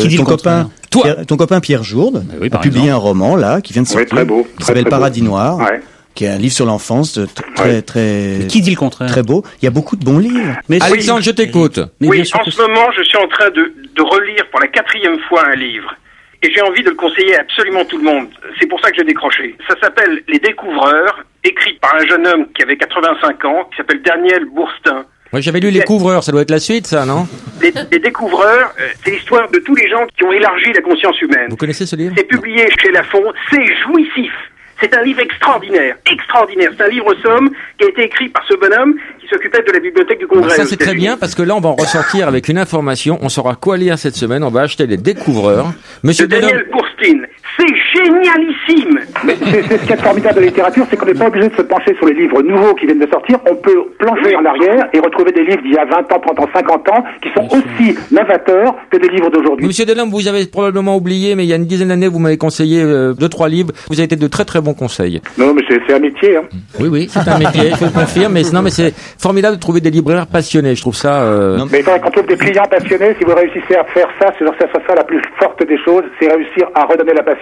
E: ton copain Pierre Jourde a publié un roman là qui vient de sortir,
M: très beau,
E: qui s'appelle Paradis Noir. Ouais. Qui est un livre sur l'enfance très
C: mais qui dit le contraire?
E: Très beau. Il y a beaucoup de bons livres.
B: Mais Alexandre, je t'écoute.
N: Oui, en ce moment, je suis en train de relire pour la 4e fois un livre. Et j'ai envie de le conseiller à absolument tout le monde. C'est pour ça que j'ai décroché. Ça s'appelle Les Découvreurs, écrit par un jeune homme qui avait 85 ans, qui s'appelle Daniel Bourstin.
B: Moi, j'avais lu Les Couvreurs, ça doit être la suite, ça, non?
N: Les Découvreurs, c'est l'histoire de tous les gens qui ont élargi la conscience humaine.
B: Vous connaissez ce livre?
N: C'est publié chez Lafon, c'est jouissif. C'est un livre extraordinaire. C'est un livre somme qui a été écrit par ce bonhomme qui s'occupait de la bibliothèque du Congrès.
B: Ça, c'est très bien, parce que là, on va en ressortir avec une information. On saura quoi lire cette semaine. On va acheter Les Découvreurs. Monsieur
N: Daniel Bourstin. C'est génialissime.
M: Mais c'est ce qui est formidable de la littérature, c'est qu'on n'est pas obligé de se pencher sur les livres nouveaux qui viennent de sortir. On peut plonger en arrière et retrouver des livres d'il y a 20 ans, 30 ans, 50 ans qui sont aussi novateurs que des livres d'aujourd'hui.
B: Monsieur Delhomme, vous avez probablement oublié, mais il y a une dizaine d'années, vous m'avez conseillé 2-3 livres. Vous avez été de très très bons conseils.
M: Non, mais c'est un métier. Hein.
B: Oui, c'est un métier, je le confirme. Mais c'est formidable de trouver des libraires passionnés. Je trouve ça.
M: Mais quand on trouve des clients passionnés, si vous réussissez à faire ça, ça sera la plus forte des choses, c'est réussir à redonner la passion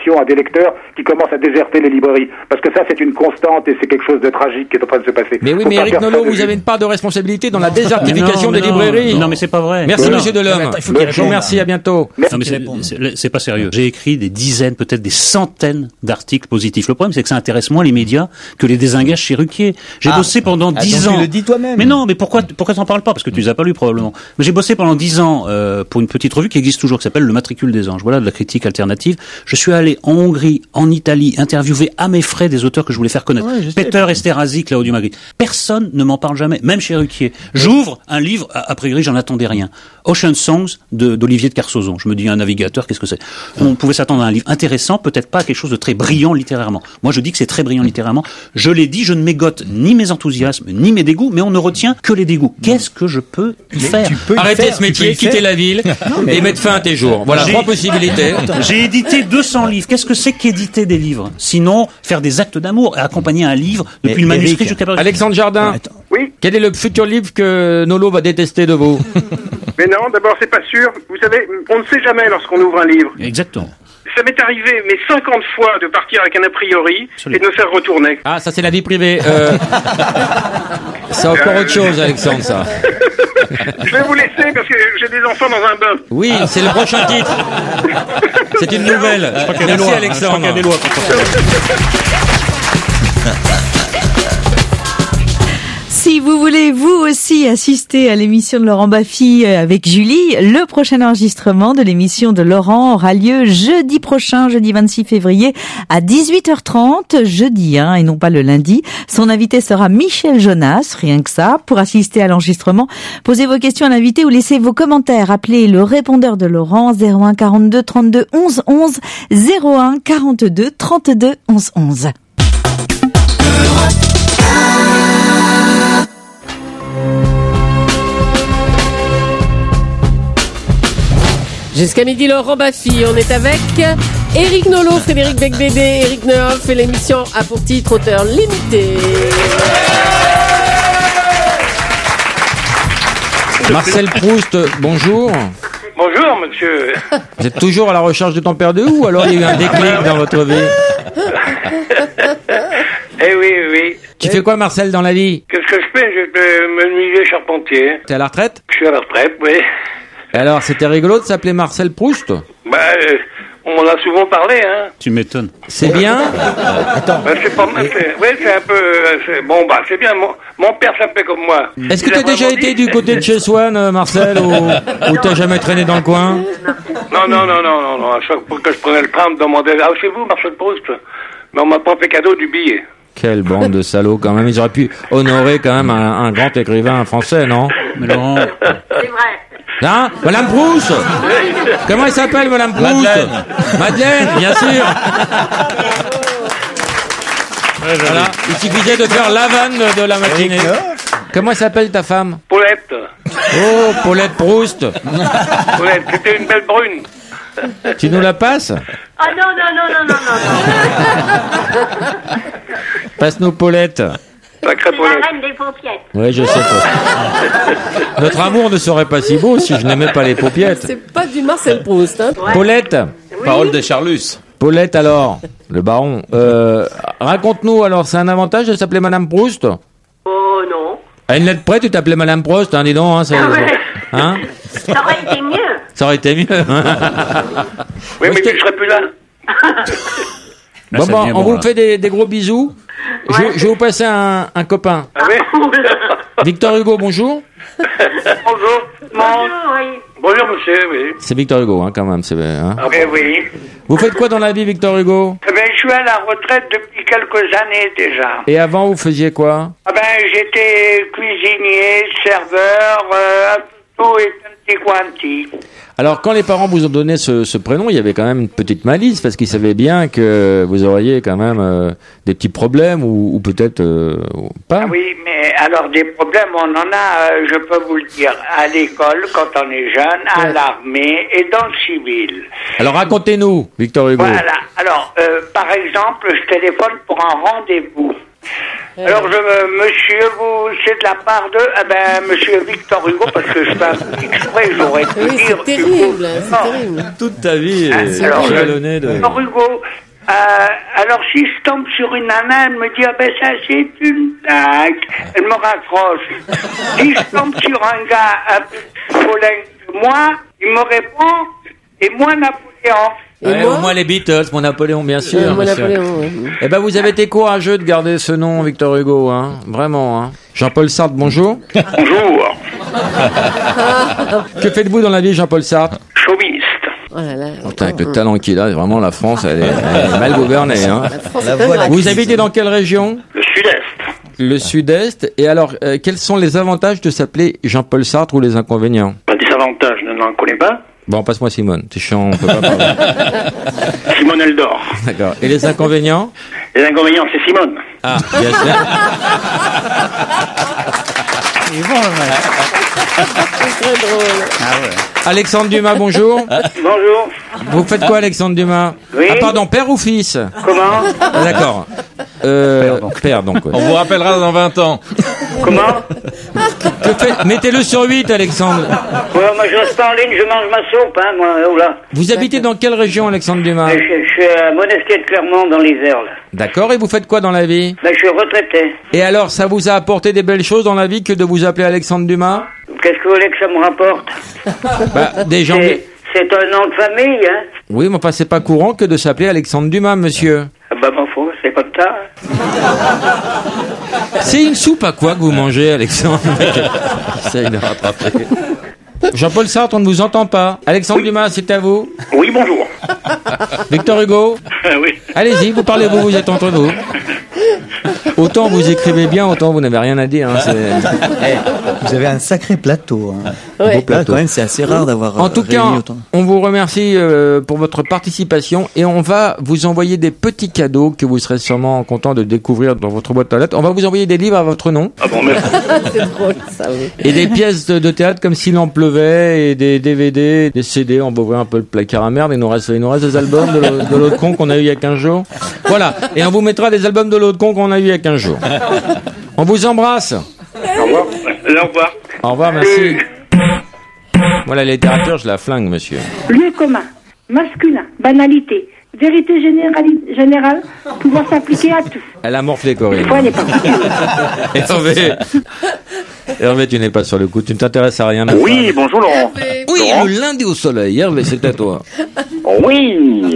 M: d'information à des lecteurs qui commencent à déserter les librairies. Parce que ça, c'est une constante et c'est quelque chose de tragique qui est en train de se passer.
B: Mais oui,
M: Faut
B: mais
M: pas
B: Éric
M: faire ça
B: Nolot,
M: de
B: vous avez une part de responsabilité dans la désertification des
C: non,
B: librairies.
C: Non, mais c'est pas vrai.
B: Merci,
C: Non.
B: monsieur Delhomme. Je vous remercie, à bientôt.
C: Non, mais c'est pas sérieux. J'ai écrit des dizaines, peut-être des centaines d'articles positifs. Le problème, c'est que ça intéresse moins les médias que les désengages chez Ruquier. J'ai bossé pendant 10 ans.
E: Tu le dis toi-même.
C: Mais non, mais pourquoi t'en parles pas? Parce que tu les as pas lus probablement. Mais j'ai bossé pendant 10 ans pour une petite revue qui existe toujours, qui s'appelle Le Matricule des Anges. Voilà, de la critique alternative. Je suis allé en Hongrie, en Italie, interviewer à mes frais des auteurs que je voulais faire connaître. Peter Esterházy, Claudio Magritte. Personne ne m'en parle jamais, même chez Ruquier. J'ouvre un livre, a priori, j'en attendais rien. Ocean Songs d'Olivier de Carsozon. Je me dis, un navigateur, qu'est-ce que c'est? On pouvait s'attendre à un livre intéressant, peut-être pas à quelque chose de très brillant littérairement. Moi, je dis que c'est très brillant littérairement. Je l'ai dit, je ne mégote ni mes enthousiasmes, ni mes dégoûts, mais on ne retient que les dégoûts. Qu'est-ce que je peux y faire?
B: Arrêtez ce métier, quittez la ville et mettre fin à tes jours. Voilà, 3 possibilités.
C: J'ai édité 200 livres. Qu'est-ce que c'est qu'éditer des livres? Sinon, faire des actes d'amour et accompagner un livre depuis le manuscrit jusqu'à...
B: Alexandre Jardin.
N: Oui.
B: Quel est le futur livre que Nolo va détester de vous?
N: Mais non, d'abord, c'est pas sûr. Vous savez, on ne sait jamais lorsqu'on ouvre un livre.
C: Exactement.
N: Ça m'est arrivé, mais 50 fois, de partir avec un a priori et de me faire retourner.
B: Ah, ça c'est la vie privée. C'est encore autre chose, Alexandre, ça.
N: Je vais vous laisser parce que j'ai des enfants dans un bain.
B: Oui, c'est le prochain titre. C'est une nouvelle. Merci, Alexandre.
C: Je crois qu'il y a des lois pour
O: Si vous voulez vous aussi assister à l'émission de Laurent Baffy avec Julie, le prochain enregistrement de l'émission de Laurent aura lieu jeudi prochain, jeudi 26 février à 18h30, jeudi et non pas le lundi. Son invité sera Michel Jonas, rien que ça. Pour assister à l'enregistrement, posez vos questions à l'invité ou laissez vos commentaires. Appelez le répondeur de Laurent 01 42 32 11 11 01 42 32 11 11.
A: Jusqu'à midi, Laurent Baffy. On est avec Éric Nolot, Frédéric Becbédé, Éric Neuf et l'émission a pour titre Auteur limité.
B: Marcel Proust, bonjour.
N: Bonjour, monsieur.
B: Vous êtes toujours à la recherche de temps perdu ou alors il y a eu un déclic dans votre vie?
N: Eh oui, oui.
B: Tu fais quoi, Marcel, dans la vie?
N: Qu'est-ce que je fais? Je suis menuisier charpentier.
B: T'es à la retraite?
N: Je suis à la retraite, oui.
B: Et alors, c'était rigolo de s'appeler Marcel Proust?
N: Bah, on m'en a souvent parlé, hein.
C: Tu m'étonnes.
B: C'est bien?
N: Attends. Bah, c'est pas mal, oui, c'est un peu... bon, bah, c'est bien. Mon père s'appelait comme moi.
B: Est-ce que t'as déjà été du côté de chez Swann, Marcel, ou t'as jamais traîné dans le coin?
N: Non. À chaque fois que je prenais le train, on me demandait, ah, chez vous, Marcel Proust? Mais on m'a pas fait cadeau du billet.
B: Quelle bande de salauds, quand même. Ils auraient pu honorer quand même un grand écrivain français, non?
C: Mais Laurent...
F: C'est vrai.
B: Hein? Madame Proust? Comment elle s'appelle, Madame Proust? Madeleine, bien sûr. Voilà, il suffisait de faire la vanne de la matinée. Comment elle s'appelle ta femme?
N: Paulette.
B: Oh, Paulette Proust.
N: Paulette, c'était une belle brune.
B: Tu nous la passes?
F: Ah non.
B: Passe-nous Paulette.
N: Sacrée
F: C'est
N: Paulette.
F: la reine des paupiètes.
B: Oui, je sais pas. Notre amour ne serait pas si beau si je n'aimais pas les paupiettes.
A: C'est pas du Marcel Proust, hein.
B: Paulette.
H: Parole des Charlus.
B: Paulette alors, le baron. Raconte-nous alors, c'est un avantage de s'appeler Madame Proust?
F: Oh non.
B: À une lettre près, tu t'appelais Madame Proust, hein, dis donc. Hein, hein?
F: Ça aurait été mieux.
B: Ça aurait été mieux.
N: Oui, mais je serais plus là.
B: Bon, on vous fait des gros bisous. Ouais. Je vais vous passer un copain.
N: Ah oui.
B: Victor Hugo, bonjour.
N: Bonjour.
F: Oui.
N: Bonjour, monsieur, oui.
B: C'est Victor Hugo, hein, quand même. Hein.
N: Ah oui.
B: Vous faites quoi dans la vie, Victor Hugo?
P: Eh ben, je suis à la retraite depuis quelques années déjà.
B: Et avant, vous faisiez quoi?
P: Ah ben, j'étais cuisinier, serveur, tout et un petit quanti.
B: Alors, quand les parents vous ont donné ce prénom, il y avait quand même une petite malice, parce qu'ils savaient bien que vous auriez quand même des petits problèmes, ou peut-être pas.
P: Ah oui, mais alors des problèmes, on en a, je peux vous le dire, à l'école, quand on est jeune, à l'armée et dans le civil.
B: Alors, racontez-nous, Victor Hugo.
P: Voilà, alors, par exemple, je téléphone pour un rendez-vous. Alors, monsieur, c'est de la part de, monsieur Victor Hugo, parce que je fais un petit exprès, j'aurais pu
A: Oui,
P: dire.
A: c'est terrible, c'est terrible.
B: Toute ta vie
P: alors,
B: jalonnée de...
P: Victor Hugo, alors si je tombe sur une nana, elle me dit, ça c'est une blague, elle me raccroche. Si je tombe sur un gars un peu folin que moi, il me répond, et moi Napoléon.
B: Ouais, moi les Beatles, mon Napoléon, bien sûr.
A: Moi, Napoléon, ouais.
B: Eh ben, vous avez été courageux de garder ce nom, Victor Hugo, hein. Vraiment, hein. Jean-Paul Sartre, bonjour.
N: Bonjour.
B: Que faites-vous dans la vie, Jean-Paul Sartre?
N: Chauviniste.
A: Oh là là.
B: Putain, avec le talent qu'il a, vraiment, la France, elle est mal gouvernée, hein.
E: voix
B: Vous habitez dans quelle région?
N: Le Sud-Est.
B: Le Sud-Est. Et alors, quels sont les avantages de s'appeler Jean-Paul Sartre ou les inconvénients?
N: Des avantages, je n'en connais pas.
B: Bon, passe-moi Simone. C'est chiant, on peut pas parler.
N: Simone Eldor.
B: D'accord. Et les inconvénients?
N: Les inconvénients, c'est Simone.
B: Ah, bien sûr.
E: Il est bon, le mec.
A: C'est très drôle.
E: Ah ouais.
B: Alexandre Dumas, bonjour.
N: Bonjour.
B: Vous faites quoi, Alexandre Dumas?
N: Oui.
B: Ah, pardon, père ou fils?
N: Comment?
B: Ah, d'accord. Père, donc. Ouais.
H: On vous rappellera dans 20 ans.
N: Comment?
B: Mettez-le sur 8, Alexandre.
P: Ouais, moi je reste pas en ligne, je mange ma soupe, hein, moi, oh là.
B: Vous habitez dans quelle région, Alexandre Dumas?
P: Je suis à Monesquieu de Clermont, dans l'Isère, là.
B: D'accord, et vous faites quoi dans la vie?
P: Je suis retraité.
B: Et alors, ça vous a apporté des belles choses dans la vie que de vous appeler Alexandre Dumas?
P: Qu'est-ce que vous voulez que ça me rapporte?
B: Bah, des gens...
P: C'est un nom de famille, hein?
B: Oui, mais enfin, c'est pas courant que de s'appeler Alexandre Dumas, monsieur.
P: Ah bah, m'en fous, c'est pas de ça.
B: C'est une soupe à quoi que vous mangez, Alexandre? Essaye de rattraper. Jean-Paul Sartre, on ne vous entend pas. Alexandre Dumas, c'est à vous.
N: Oui, bonjour.
B: Victor Hugo.
N: Oui.
B: Allez-y, vous parlez vous êtes entre vous. Autant vous écrivez bien, autant vous n'avez rien à dire. Hein,
E: Vous avez un sacré plateau. Hein.
A: Ouais.
E: Beau plateau. Quand même, c'est assez rare d'avoir
B: En tout cas,
E: autant.
B: on vous remercie pour votre participation et on va vous envoyer des petits cadeaux que vous serez sûrement content de découvrir dans votre boîte aux lettres. On va vous envoyer des livres à votre nom.
N: Ah bon, merci.
A: C'est drôle, ça, oui.
B: Et des pièces de théâtre comme s'il en pleuvait et des DVD, des CD. On va ouvrir un peu le placard à merde. Il nous reste des albums de l'autre con qu'on a eu il y a 15 jours. Voilà. Et on vous mettra des albums de l'autre con qu'on a eu il y a 15 jours. On vous embrasse.
N: Au revoir. Au revoir.
B: Au revoir, merci. Voilà, la littérature, je la flingue, monsieur.
K: Lieu commun, masculin, banalité, vérité générale, pouvant s'appliquer à tout.
B: Elle a morflé, Corinne.
K: Fois n'est pas.
B: Hervé, tu n'es pas sur le coup. Tu ne t'intéresses à rien.
N: Oui, bonjour Laurent.
B: Oui, le lundi au soleil. Hervé, c'est à toi.
N: Oui.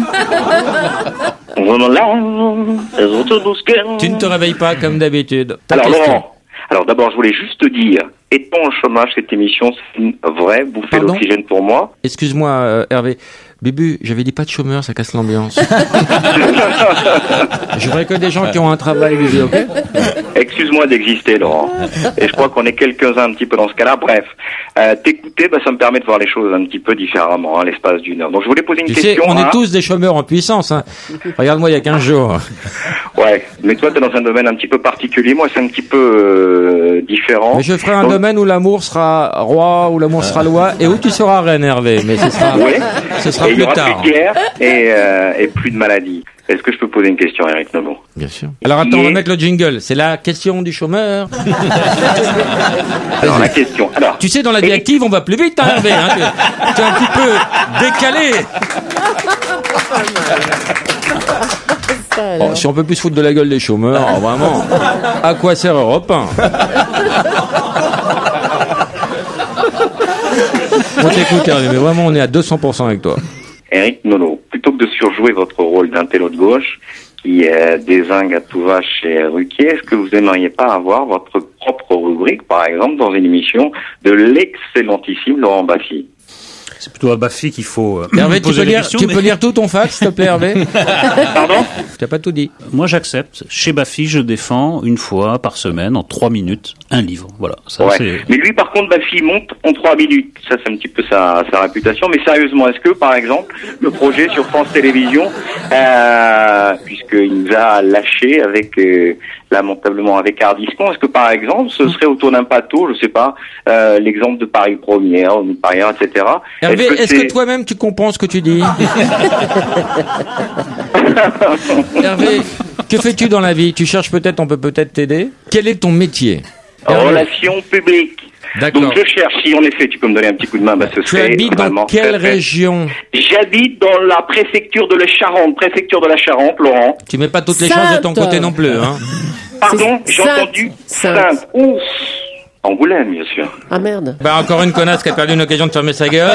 B: Tu ne te réveilles pas comme d'habitude.
N: Alors Laurent, d'abord je voulais juste dire, étant au chômage, cette émission, c'est une vraie bouffée d'oxygène pour moi.
B: Excuse-moi, Hervé. Bibu, j'avais dit pas de chômeurs, ça casse l'ambiance. Je voudrais que des gens qui ont un travail, Bibu, ok?
N: Excuse-moi d'exister, Laurent. Et je crois qu'on est quelques-uns un petit peu dans ce cas-là. Bref, t'écouter, ça me permet de voir les choses un petit peu différemment, hein, l'espace d'une heure. Donc je voulais poser une question.
B: Tu sais, on est tous des chômeurs en puissance. Hein. Regarde-moi, il y a 15 jours.
N: Ouais, mais toi, t'es dans un domaine un petit peu particulier. Moi, c'est un petit peu différent.
B: Mais je ferai un domaine où l'amour sera roi, où l'amour sera loi, et où tu seras reine, Hervé. Mais ce sera, ce sera
N: et
B: plus tard.
N: Il y aura plus de guerre et plus de maladies. Est-ce que je peux poser une question à Eric Nolot?
B: Bien sûr. Alors attends, on va mettre le jingle. C'est la question du chômeur.
N: Alors la question. Alors,
B: tu sais, dans la vie active, on va plus vite, hein, Hervé. Hein, t'es un petit peu décalé. Bon, si on peut plus se foutre de la gueule des chômeurs, alors vraiment, à quoi sert Europe 1? On t'écoute, Hervé, mais vraiment, on est à 200% avec toi.
N: Eric Nolot, plutôt que de surjouer votre rôle d'intello de gauche qui dézingue à tout va chez Ruquier, est-ce que vous aimeriez pas avoir votre propre rubrique, par exemple, dans une émission de l'excellentissime Laurent Baffy?
C: C'est plutôt à Baffy qu'il faut
B: Hervé,
C: poser la question.
B: Tu peux lire tout ton fax, s'il te plaît, Hervé?
N: Pardon?
B: Tu n'as pas tout dit.
C: Moi, j'accepte. Chez Baffy, je défends une fois par semaine, en 3 minutes, un livre. Voilà. Ça,
N: ouais. Mais lui, par contre, Baffy monte en 3 minutes. Ça, c'est un petit peu sa réputation. Mais sérieusement, est-ce que, par exemple, le projet sur France Télévisions, puisqu'il nous a lâché avec, lamentablement avec hardissement, est-ce que, par exemple, ce serait autour d'un plateau, je sais pas, l'exemple de Paris Première, ou Paris 1, etc.
B: Hervé, est-ce que toi-même tu comprends ce que tu dis? Hervé, Que fais-tu dans la vie? Tu cherches peut-être, on peut peut-être t'aider. Quel est ton métier?
Q: Relations publiques.
B: D'accord.
Q: Donc je cherche, si en effet tu peux me donner un petit coup de main, ce
B: Tu
Q: serait
B: habites dans
Q: vraiment
B: quelle
Q: très, très-
B: région?
Q: J'habite dans la préfecture de la Charente, Laurent.
B: Tu mets pas toutes les chances de ton côté non plus, hein?
Q: Pardon, j'ai entendu Sainte. Ouf. Angoulême, bien sûr.
A: Ah merde.
B: Bah encore une connasse qui a perdu une occasion de fermer sa gueule.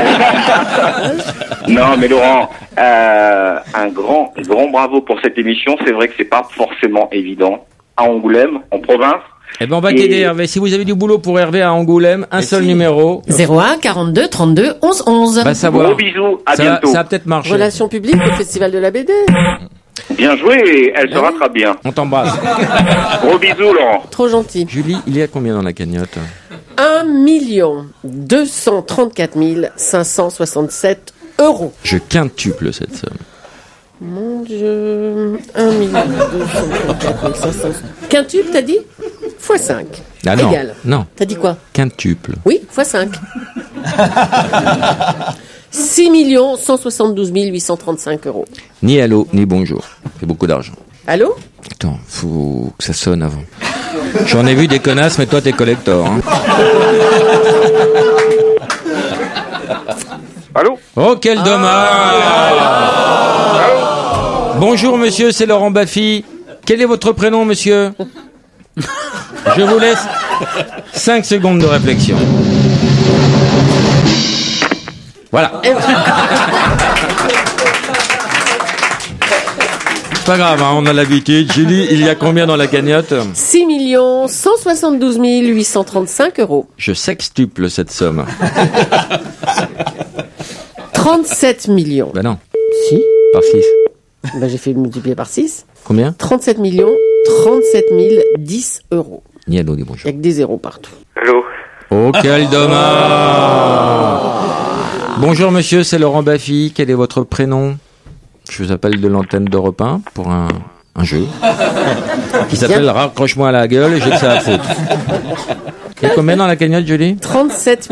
Q: Non, mais Laurent, un grand bravo pour cette émission. C'est vrai que c'est pas forcément évident à Angoulême, en province.
B: Eh ben on va t'aider Hervé. Si vous avez du boulot pour Hervé à Angoulême, un seul numéro.
A: 01 42 32 11 11.
B: Va savoir.
Q: Gros bisous, à bientôt.
B: Ça va peut-être marcher.
A: Relations publiques au Festival de la BD.
Q: Bien joué, elle se rattrape bien.
B: On t'embrasse.
Q: Gros bisous, Laurent.
A: Trop gentil.
B: Julie, il y a combien dans la cagnotte?
A: 1 234 567 euros.
B: Je quintuple cette somme.
A: Mon Dieu. 1 234 500. Quintuple, t'as dit? Fois 5.
B: Ah non,
A: Égal.
B: non.
A: T'as dit quoi?
B: Quintuple.
A: Oui, fois 5. 6 172 835 euros.
B: Ni allô, ni bonjour. C'est beaucoup d'argent.
A: Allô?
B: Attends, faut que ça sonne avant. J'en ai vu des connasses, mais toi t'es collector. Hein.
R: Allô?
B: Oh, quel dommage! Bonjour monsieur, c'est Laurent Baffy. Quel est votre prénom, monsieur? Je vous laisse 5 secondes de réflexion. Voilà. C'est pas grave, hein, on a l'habitude. Julie, il y a combien dans la cagnotte?
A: 6 172 835 euros.
B: Je sextuple cette somme.
A: 37 millions.
B: Ben non.
A: Si.
B: Par 6.
A: Ben j'ai fait multiplier par 6.
B: Combien?
A: 37 010 euros.
B: Ni allô, ni bonjour.
A: Avec des zéros partout.
R: Allô?
B: Oh, quel dommage! Bonjour monsieur, c'est Laurent Baffy. Quel est votre prénom? Je vous appelle de l'antenne d'Europe 1 pour un jeu qui s'appelle Raccroche-moi à la gueule et j'ai que ça à foutre. Il y a combien dans la cagnotte, Julie?
A: 37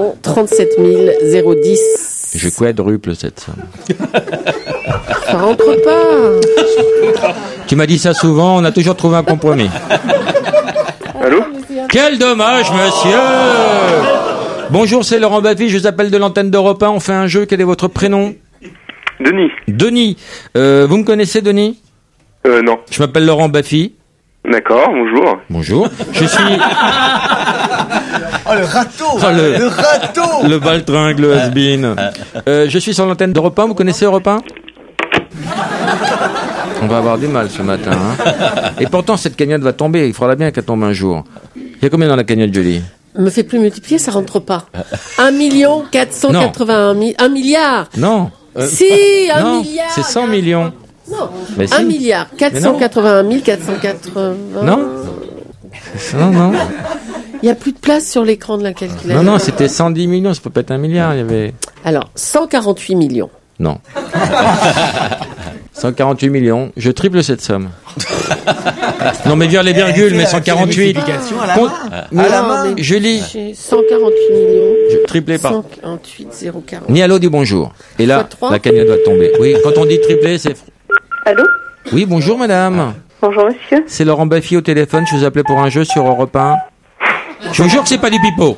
A: 010.
B: Je quadruple cette somme.
A: Ça rentre pas.
B: Tu m'as dit ça souvent, on a toujours trouvé un compromis.
R: Allô?
B: Quel dommage, monsieur! Bonjour, c'est Laurent Baffy, je vous appelle de l'antenne d'Europe 1, on fait un jeu, quel est votre prénom?
R: Denis.
B: Denis. Vous me connaissez, Denis?
R: Non.
B: Je m'appelle Laurent Baffy.
R: D'accord, bonjour.
B: Bonjour. Je suis...
S: Oh, le râteau!
B: Oh,
S: le râteau!
B: Le baltringue, le has-been. Je suis sur l'antenne d'Europe 1, vous connaissez Europe 1? On va avoir du mal ce matin. Hein. Et pourtant, cette cagnotte va tomber, il faudra bien qu'elle tombe un jour. Il y a combien dans la cagnotte, Julie?
A: Me fait plus multiplier, ça rentre pas. 1 481 000... 1 milliard!
B: Non.
A: Si, 1
B: non,
A: milliard!
B: C'est 100 millions.
A: Non,
B: Mais
A: 1
B: si.
A: milliard 481 480...
B: Non. Non.
A: Il n'y a plus de place sur l'écran de la calculatrice.
B: Non, c'était 110 millions, ça peut pas être 1 milliard, il y avait...
A: Alors, 148 millions.
B: Non. 148 millions, je triple cette somme. Non mais vire les virgules, mais 148.
S: À la main. À la main.
B: Julie.
A: J'ai 148 millions.
B: Je triplé par.
A: 148 040.
B: Ni allô, dis bonjour. Et là,
A: Fois 3.
B: la cagnotte va tomber. Oui, quand on dit triplé, c'est...
I: Allô?
B: Oui, bonjour madame.
I: Bonjour monsieur.
B: C'est Laurent Baffy au téléphone, je vous appelais pour un jeu sur Europe 1. Je vous jure que c'est pas du pipeau.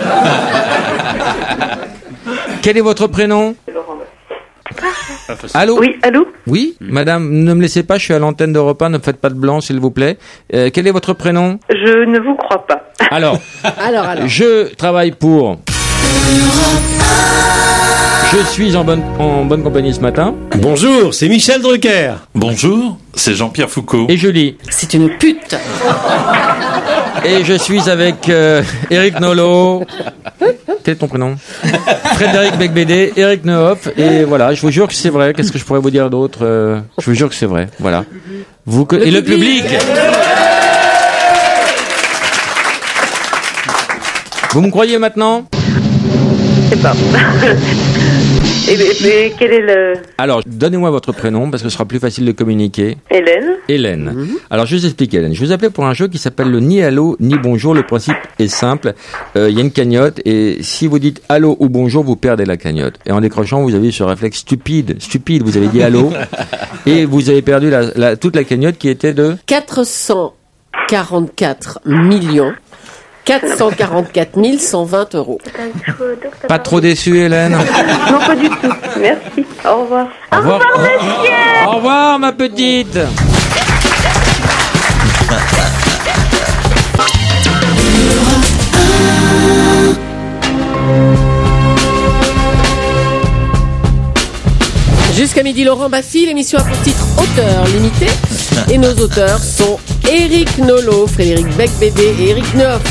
B: Quel est votre prénom? Allô?
I: Oui, allô?
B: Oui, madame, ne me laissez pas, je suis à l'antenne d'Europe 1, ne me faites pas de blanc, s'il vous plaît. Quel est votre prénom?
I: Je ne vous crois pas.
B: Alors,
A: alors.
B: Je travaille pour... Je suis en bonne compagnie ce matin.
T: Bonjour, c'est Michel Drucker. Bonjour, c'est Jean-Pierre Foucault.
B: Et Julie.
A: C'est une pute.
B: Et je suis avec Eric Nolot. Quel est ton prénom? Frédéric Becbédé, Eric Nehoff. Et voilà, je vous jure que c'est vrai. Qu'est-ce que je pourrais vous dire d'autre? Je vous jure que c'est vrai. Voilà. Et le public. Vous me croyez maintenant?
I: Je sais pas. Et quel est le...
B: Alors, donnez-moi votre prénom parce que ce sera plus facile de communiquer.
I: Hélène.
B: Hélène. Alors, je vous explique, Hélène. Je vous appelais pour un jeu qui s'appelle le ni allô ni bonjour. Le principe est simple. Il y a une cagnotte et si vous dites allô ou bonjour, vous perdez la cagnotte. Et en décrochant, vous avez eu ce réflexe stupide. Vous avez dit allô et vous avez perdu toute la cagnotte qui était de
A: 444 444 120 €.
B: Pas trop déçu, Hélène?
I: Non, pas du tout. Merci. Au revoir.
B: Au revoir, monsieur. Au revoir, ma petite.
A: Jusqu'à midi, Laurent Baffy, l'émission a pour titre Auteur limité. Et nos auteurs sont Éric Nolot, Frédéric Becbédé et Éric Neuf.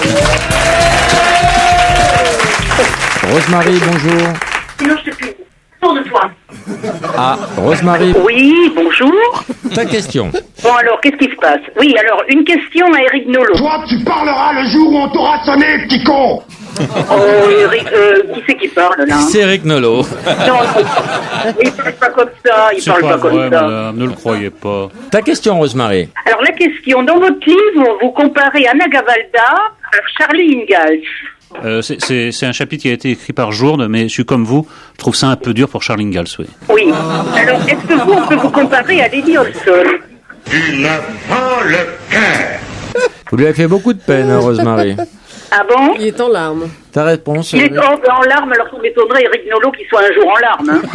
B: Rosemary, bonjour.
F: Sinon, je te pue. Tour de toi.
B: Ah, Rosemary.
P: Oui, bonjour.
B: Ta question.
P: Bon, alors, qu'est-ce qui se passe? Oui, alors, une question à Éric Nolot.
J: Toi, tu parleras le jour où on t'aura sonné, petit con.
P: Oh, Éric, qui c'est qui parle, là?
B: C'est Éric Nolot.
P: Non, il parle pas comme ça, il parle pas comme ça.
C: Madame, ne le croyez pas.
B: Ta question, Rosemary.
P: Alors, la question, dans votre livre, vous comparez Anna Gavalda à Charlie Ingalls.
C: C'est un chapitre qui a été écrit par Jourde, mais je suis comme vous, je trouve ça un peu dur pour Charles Ingalls, oui.
P: Oui. Alors, est-ce que on peut vous comparer à Lady Olson?
J: Tu me prends le cœur.
B: Vous lui avez fait beaucoup de peine, Rosemary.
P: Ah bon?
A: Il est en larmes.
B: Ta réponse?
P: Il est en larmes, alors ça m'étonnerait Éric Nolot qu'il soit un jour en larmes. Hein.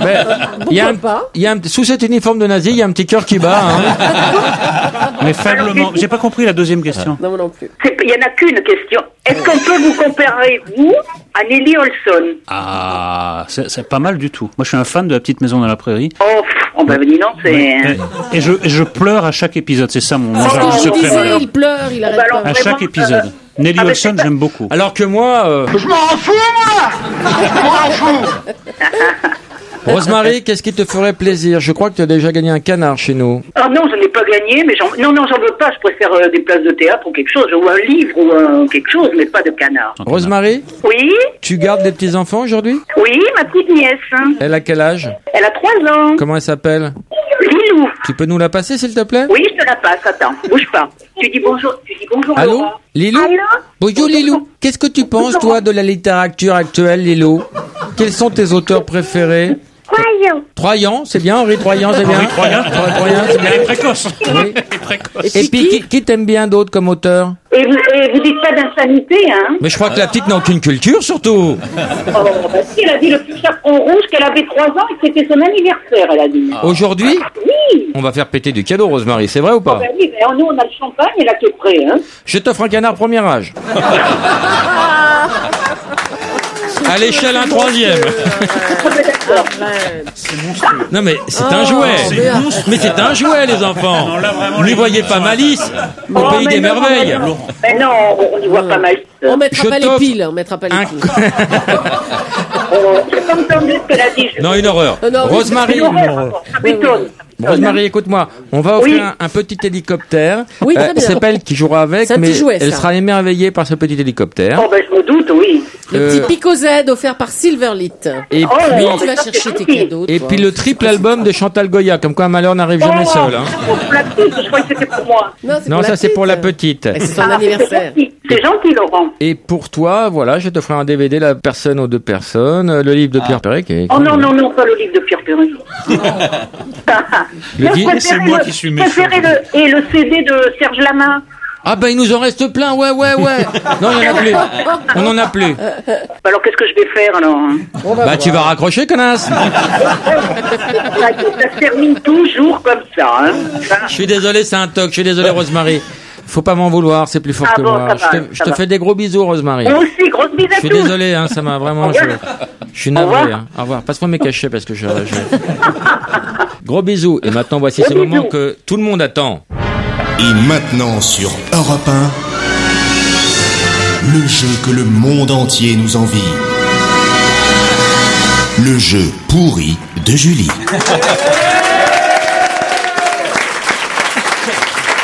B: Sous cet uniforme de nazi, il y a un petit cœur qui bat. Hein.
C: Mais faiblement. J'ai pas compris la deuxième question.
A: Non, moi non plus.
P: Il y en a qu'une question. Est-ce qu'on peut vous comparer, vous, à Nelly Olson?
C: Ah, c'est pas mal du tout. Moi, je suis un fan de La Petite Maison dans la Prairie.
P: Oh, ben dis non, c'est...
C: Et je pleure à chaque épisode, c'est ça mon
A: jardin secret.
C: Voilà.
A: Il pleure, il arrête pas.
C: À chaque épisode. Nelly Olson, j'aime beaucoup.
B: Alors que moi...
J: Je m'en fous, moi. Je m'en fous.
B: Rosemary, qu'est-ce qui te ferait plaisir? Je crois que tu as déjà gagné un canard chez nous.
P: Ah non, je n'ai pas gagné, mais j'en veux pas. Je préfère des places de théâtre ou quelque chose, ou un livre ou quelque chose, mais pas de canard.
B: Rosemary?
P: Oui?
B: Tu gardes des petits-enfants aujourd'hui?
P: Oui, ma petite nièce.
B: Elle a quel âge?
P: Elle a 3 ans.
B: Comment elle s'appelle?
P: Lilou.
B: Tu peux nous la passer, s'il te plaît?
P: Oui, je te la passe, attends, bouge pas. Tu dis bonjour
B: Allô?
P: Laurent.
B: Lilou?
P: Allô?
B: Bonjour Lilou. Qu'est-ce que tu penses, toi, de la littérature actuelle, Lilou? Quels sont tes auteurs préférés? Troyan, c'est bien, Henri Troyan, c'est bien.
C: Henri Troyan,
B: c'est bien.
C: Il est précoce.
B: Oui.
C: Et
B: puis, qui t'aime bien d'autre comme auteur?
P: Et vous dites pas d'insanité, hein?
B: Mais je crois que la petite n'a aucune culture, surtout.
P: Oh, bah si, elle a dit le petit chaperon rouge qu'elle avait 3 ans et que c'était son anniversaire, elle a dit.
B: Aujourd'hui?
P: Oui.
B: On va faire péter du cadeau, Rosemary, c'est vrai ou pas?
P: Oh, ben oui, mais nous, on a le champagne et la queue près, hein?
B: Je t'offre un canard premier âge. À l'échelle, un 3e. Non mais c'est un jouet. Mais c'est un jouet, les enfants. N'y voyez pas malice au pays des merveilles.
P: Mais non, on n'y voit pas malice.
A: On mettra pas les piles. On mettra pas les piles.
P: J'ai pas entendu ce qu'elle a dit.
B: Non, une horreur. Rosemary.
P: Ça m'étonne.
B: Rosemary, écoute-moi, on va offrir un petit hélicoptère.
A: Oui, très bien.
B: C'est pas elle qui jouera avec, mais elle sera émerveillée par ce petit hélicoptère.
P: Oh, ben je me doute, oui.
A: Le petit Pico Z offert par Silverlit.
B: Et puis,
A: tu vas chercher tes cadeaux.
B: Et puis le triple album de Chantal Goya, comme quoi un malheur n'arrive jamais seul. Hein.
P: Pour la petite, je croyais que c'était pour moi.
B: Non, ça c'est pour la petite.
A: C'est son anniversaire.
P: C'est gentil, Laurent.
B: Et pour toi, voilà, je te ferai un DVD, La personne aux 2 personnes, le livre de Pierre Perret.
P: Oh non, pas le livre de Pierre Perret.
C: C'est moi qui suis méchant.
P: Et le CD de Serge Lama.
B: Ah ben il nous en reste plein, ouais. Non, il n'y en a plus. On n'en a plus.
P: Alors qu'est-ce que je vais faire alors?
B: Bah tu vas raccrocher, connasse.
P: Ça se termine toujours comme ça. Hein.
B: Je suis désolé, c'est un toc. Je suis désolé, Rosemary. Faut pas m'en vouloir, c'est plus fort que moi. Je te fais des gros bisous, Rosemary.
P: Moi aussi, gros bisous à tous.
B: Je suis désolé, hein, ça m'a vraiment... Je suis navré. Hein. Au revoir. Passe-moi mes cachets parce que je... Gros bisous. Et maintenant, voici ce moment que tout le monde attend.
U: Et maintenant sur Europe 1, le jeu que le monde entier nous envie. Le jeu pourri de Julie.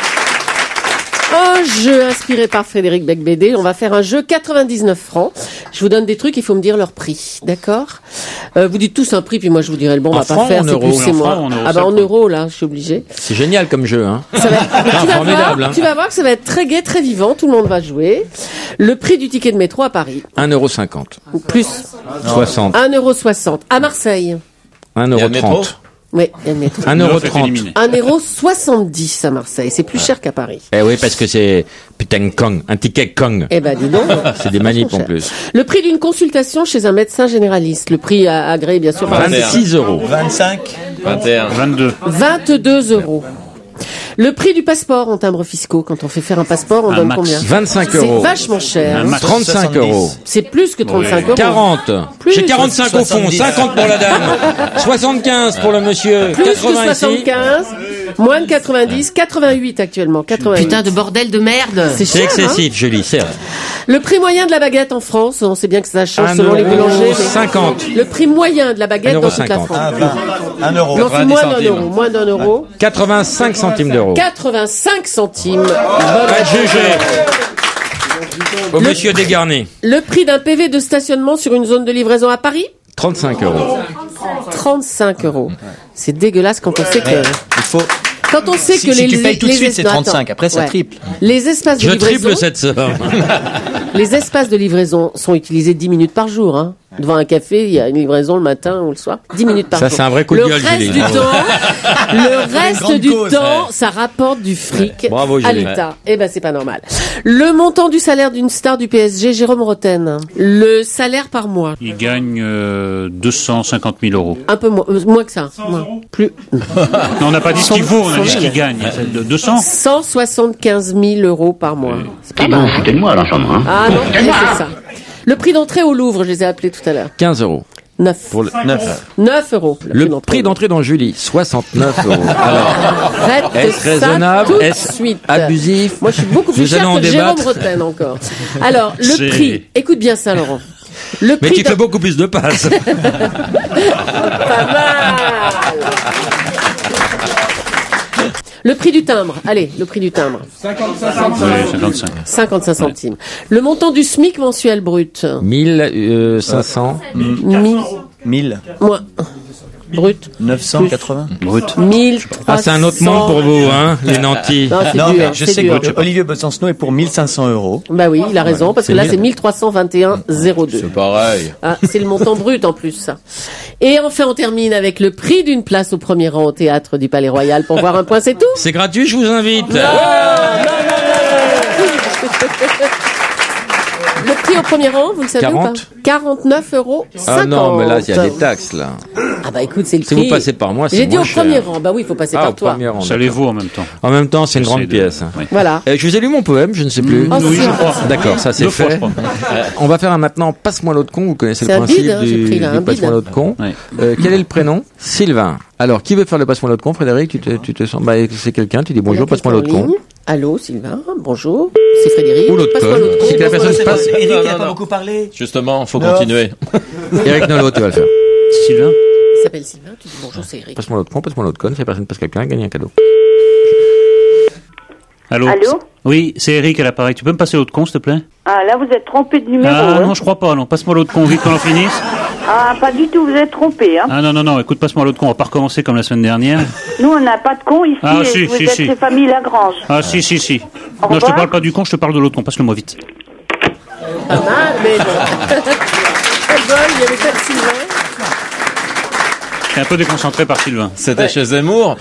A: Un jeu inspiré par Frédéric Becbédé. On va faire un jeu 99 francs. Je vous donne des trucs, il faut me dire leur prix, d'accord? Vous dites tous un prix, puis moi je vous dirai le bon, on
B: En
A: va pas
B: francs,
A: faire,
B: en
A: c'est
B: euros?
A: plus, c'est
B: En
A: moi.
B: francs, en euros,
A: Ah bah en euros, là, je suis obligée.
B: C'est génial comme jeu, hein.
A: Ça va être, mais tu vas
B: formidable,
A: voir,
B: hein.
A: tu vas voir que ça va être très gai, très vivant, tout le monde va jouer. Le prix du ticket de métro à Paris.
B: 1,50 €.
A: Plus.
B: 60.
A: 1,60 €. À Marseille.
B: 1,30 €.
A: Oui, il y a le métro.
B: 1,30 €.
A: 1,70 € à Marseille. C'est plus cher qu'à Paris.
B: Eh oui, parce que c'est putain Kong, un ticket Kong.
A: Eh ben, dis donc.
B: C'est des manips en plus.
A: Le prix d'une consultation chez un médecin généraliste. Le prix agréé, bien sûr, par
B: 26 €.
S: 25.
H: 21.
C: 22.
A: 22 €. Le prix du passeport en timbres fiscaux. Quand on fait faire un passeport, on donne combien?
B: 25 €.
A: C'est vachement cher.
B: 35 €.
A: C'est plus que 35 €.
B: 40.
A: Plus.
B: J'ai 45 au fond, 50 pour la dame, 75 pour le monsieur,
A: Plus
B: 80
A: que
B: ici.
A: 75, moins de 90, 88 actuellement. 88.
D: Putain de bordel de merde.
B: C'est
A: cher,
B: excessif, Julie, c'est vrai.
A: Le prix moyen de la baguette en France, on sait bien que ça change selon les boulangers.
B: 50.
A: Le prix moyen de la baguette dans toute la
B: 1,50
A: France.
S: 1 euro.
A: Non, c'est moins d'un euro. Moins d'un euro.
B: 85 centimes d'euros.
A: 85 centimes.
B: Pas jugé. Au
A: Le-
B: monsieur dégarni.
A: Le prix d'un PV de stationnement sur une zone de livraison à Paris,
B: 35 €.
A: 35 €. C'est dégueulasse quand on sait que...
S: Il faut.
A: Quand on sait
S: Si-
A: que
S: si
A: les...
S: tu payes tout de
A: les-
S: suite, c'est
A: non,
S: 35.
A: attends.
S: Après, ça
A: Ouais.
S: triple.
A: Les espaces de
B: Je
A: livraison...
B: triple cette somme.
A: Les espaces de livraison sont utilisés 10 minutes par jour. Hein. Devant un café, il y a une livraison le matin ou le soir. 10 minutes par
B: Ça,
A: jour.
B: c'est un vrai coup de
A: le
B: gueule,
A: reste
B: Julie.
A: du
B: Bravo.
A: temps, le reste
S: grande
A: du
S: cause,
A: temps, ça rapporte du fric
B: Bravo,
A: à
B: Julie.
A: l'État. Eh ben, c'est pas normal. Le montant du salaire d'une star du PSG, Jérôme Rotten. Le salaire par mois.
C: Il gagne 250 000 €.
A: Un peu moins que ça. Plus.
C: Non, on n'a pas dit ce qu'il vaut, on a dit ce qu'il gagne. C'est de 200.
A: 175 000 € par mois. C'est pas mal.
V: Foutez de moi, l'ensemble, hein.
A: Ah non, mais c'est ça. Le prix d'entrée au Louvre, je les ai appelés tout à l'heure.
B: 15 €.
A: 9.
B: Pour le
A: 9 €.
B: Le prix d'entrée dans Julie, 69 €. Alors,
A: Arrête
B: est-ce
A: ça
B: raisonnable?
A: tout de
B: Est-ce
A: suite.
B: abusif?
A: Moi, je suis beaucoup plus
B: Nous
A: cher
B: allons en
A: que Jérôme
B: débattre.
A: Rotten encore. Alors, le
B: C'est-
A: prix. Écoute bien ça, Laurent. Le
B: Mais
A: prix
B: tu fais beaucoup plus de passes.
A: Pas mal. Le prix du timbre. Allez, le prix du timbre.
C: 55 centimes. Oui, 55.
A: 55 centimes. Le montant du SMIC mensuel brut.
B: 1500.
S: 1000.
A: Moins. Brut.
S: 980.
C: Brut.
A: 1300.
B: Ah, c'est un autre monde pour vous, hein, les nantis.
A: Non, c'est
S: Non,
A: dur,
S: mais je
A: c'est
S: sais
A: dur.
S: que Olivier Besancenot est pour 1500 €.
A: Bah oui, il a raison, parce que là,
S: bien.
A: c'est 1321,02.
H: C'est pareil.
A: Ah, c'est le montant brut en plus, ça. Et enfin, on termine avec le prix d'une place au premier rang au théâtre du Palais Royal pour voir un point, c'est tout.
B: C'est gratuit, je vous invite.
A: Le prix au premier rang, vous le savez
B: 40.
A: ou pas 49 €.
B: Ah non, mais là, il y a des taxes, là.
A: Ah bah écoute, c'est le
B: Si
A: prix.
B: vous passez par moi, c'est
A: J'ai dit
B: moins
A: au
B: cher.
A: premier rang. Bah oui, il faut passer
B: Ah,
A: par
B: au
A: toi.
B: premier rang.
C: Ça les vaut en même temps.
B: En même temps, c'est une grande
C: J'essaie de-
B: pièce.
C: Oui.
A: Voilà.
B: Je vous ai lu mon poème, je ne sais plus.
A: Oh,
C: Oui,
A: c'est
C: je
A: vrai.
C: crois.
B: D'accord, ça c'est
C: 2 fois,
B: fait.
C: je crois.
B: On va faire un maintenant Passe-moi l'autre con. Vous connaissez
A: C'est
B: le
A: un
B: principe
A: bide, hein, j'ai pris là, un
B: du Passe-moi
A: bide.
B: l'autre con.
C: Ouais.
B: Quel est le prénom? Sylvain. Alors, qui veut faire le Passe-moi l'autre con? Frédéric, tu te sens... Bah, c'est quelqu'un, tu dis bonjour, passe-moi l'autre con.
A: Allô, Sylvain. Bonjour. C'est Frédéric.
B: Ou l'autre
A: Passe-moi
B: con.
A: l'autre con.
B: Si que la personne se passe...
S: Eric, il
H: Non,
S: n'a pas
H: non.
S: beaucoup parlé.
H: Justement, faut
S: Non.
H: continuer.
B: Eric Nolot, tu vas le faire.
C: Sylvain.
A: Il s'appelle Sylvain. Tu dis bonjour, c'est Eric.
B: Passe-moi l'autre con, passe-moi l'autre con. Si la personne passe quelqu'un, gagne un cadeau.
C: Allô.
P: Allô.
C: Oui, c'est Eric à l'appareil. Tu peux me passer l'autre con, s'il te plaît?
P: Ah, là, vous êtes trompé de numéro.
C: Ah
P: hein.
C: non, je crois pas. Non, passe-moi l'autre con vite qu'on en finisse.
P: Ah, pas du tout, vous êtes trompé. Hein.
C: Ah non. Écoute, passe-moi l'autre con. On va pas recommencer comme la semaine dernière.
P: Nous, on n'a pas de con ici.
C: Ah,
P: et
C: si,
P: vous
C: si,
P: êtes
C: si.
P: chez Famille Lagrange.
C: Ah si.
P: Au
C: Non, je te
P: revoir.
C: parle pas du con, je te parle de l'autre con. Passe-le-moi vite.
A: Pas mal, mais bon. Quel bol, il y avait pas de Sylvain.
C: T'es un peu déconcentré par Sylvain.
H: C'était chez Zemmour.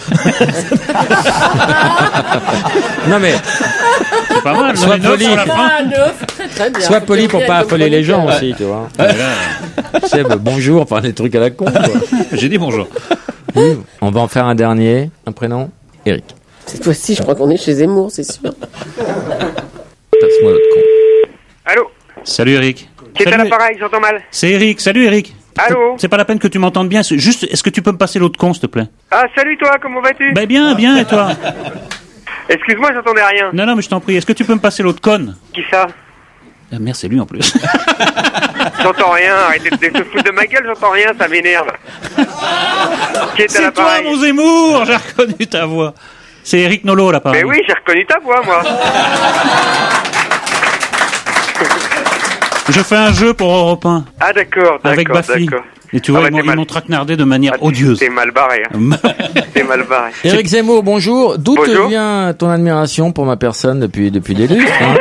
B: Non mais,
C: C'est pas mal.
B: Sois
C: les neuf
B: poli.
C: sur la fin.
A: Ah, neuf. Très, très bien.
B: sois poli pour pas affoler les gens aussi, tu vois.
C: Ouais, là,
B: Tu sais, bah, bonjour, enfin des trucs à la con, quoi.
C: J'ai dit bonjour.
B: Oui, on va en faire un dernier. Un prénom? Eric.
A: Cette fois-ci, je crois qu'on est chez Zemmour, c'est sûr.
B: Passe-moi l'autre con.
N: Allô.
C: Salut Eric.
N: Qui est à
C: Salut.
N: l'appareil, j'entends mal.
C: C'est Eric. Salut Eric.
N: Allô.
C: C'est pas la peine que tu m'entendes bien. C'est juste, est-ce que tu peux me passer l'autre con, s'il te plaît?
N: Ah, salut toi, comment vas-tu?
C: Ben bien, et toi?
N: Excuse-moi, j'entendais rien.
C: Non, mais je t'en prie. Est-ce que tu peux me passer l'autre conne?
N: Qui ça?
C: Ah, merde, c'est lui en plus.
N: J'entends rien, arrêtez de se foutre de ma gueule, j'entends rien, ça m'énerve. Qui est à
C: C'est toi,
N: l'appareil?
C: mon Zemmour. J'ai reconnu ta voix. C'est Eric Nolot, là,
N: Mais
C: pareil.
N: oui, j'ai reconnu ta voix, moi.
C: Je fais un jeu pour Europe 1.
R: Ah d'accord,
C: Avec Bafi.
R: d'accord.
C: Et tu vois, ils m'ont traquenardé de manière odieuse.
R: T'es mal barré. Hein. T'es mal barré.
B: Éric Zemmour, bonjour. D'où te vient ton admiration pour ma personne depuis des lustres, hein?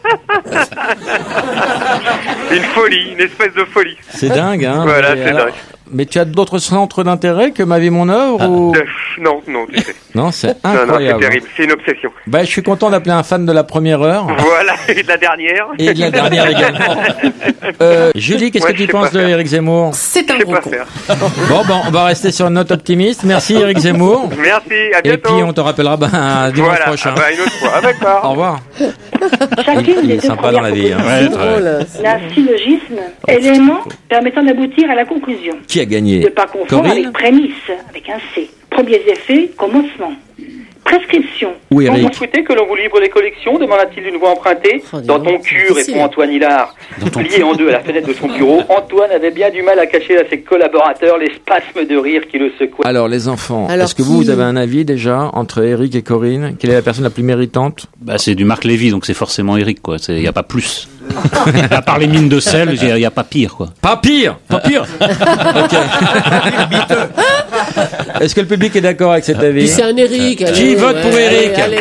R: Une folie, une espèce de folie.
B: C'est dingue, hein.
R: Voilà, c'est dingue.
B: Mais tu as d'autres centres d'intérêt que Ma vie, mon œuvre ou...
R: Non, tu sais.
B: Non, c'est
R: incroyable. Non, c'est terrible, c'est une obsession.
B: Bah, je suis content d'appeler un fan de la première heure.
R: Voilà, et de la dernière.
B: Et de la dernière également. Julie, qu'est-ce que tu penses de Éric Zemmour?
A: C'est un gros con.
B: Bon, on va rester sur une note optimiste. Merci Éric Zemmour.
R: Merci, à bientôt.
B: Et puis on te rappellera dimanche prochain.
R: Une autre fois, d'accord.
B: Au revoir.
K: Chacune
B: Il
K: des
B: est
K: deux
B: sympa dans la vie. Hein.
K: d'un syllogisme, élément permettant d'aboutir à la conclusion.
B: Qui a gagné?
K: Ne pas confondre avec prémisse, avec un C. Premiers effets, commencement. Prescription.
B: Oui, Eric.
G: Vous souhaitez que l'on vous livre les collections, demanda-t-il d'une voix empruntée. Dans ton cul, répond Antoine Hilard. Plié en deux à la fenêtre de son bureau, Antoine avait bien du mal à cacher à ses collaborateurs les spasmes de rire qui le secouaient.
B: Alors les enfants, est-ce que vous avez un avis déjà entre Eric et Corinne? Quelle est la personne la plus méritante?
C: Bah, c'est du Marc Lévy, donc c'est forcément Eric, quoi. Il n'y a pas plus. À part les mines de sel, il n'y a pas pire, quoi.
B: Pas pire. Ok. Est-ce que le public est d'accord avec cet avis?
A: Puis c'est un Eric.
B: Qui vote pour Eric?
A: Allez.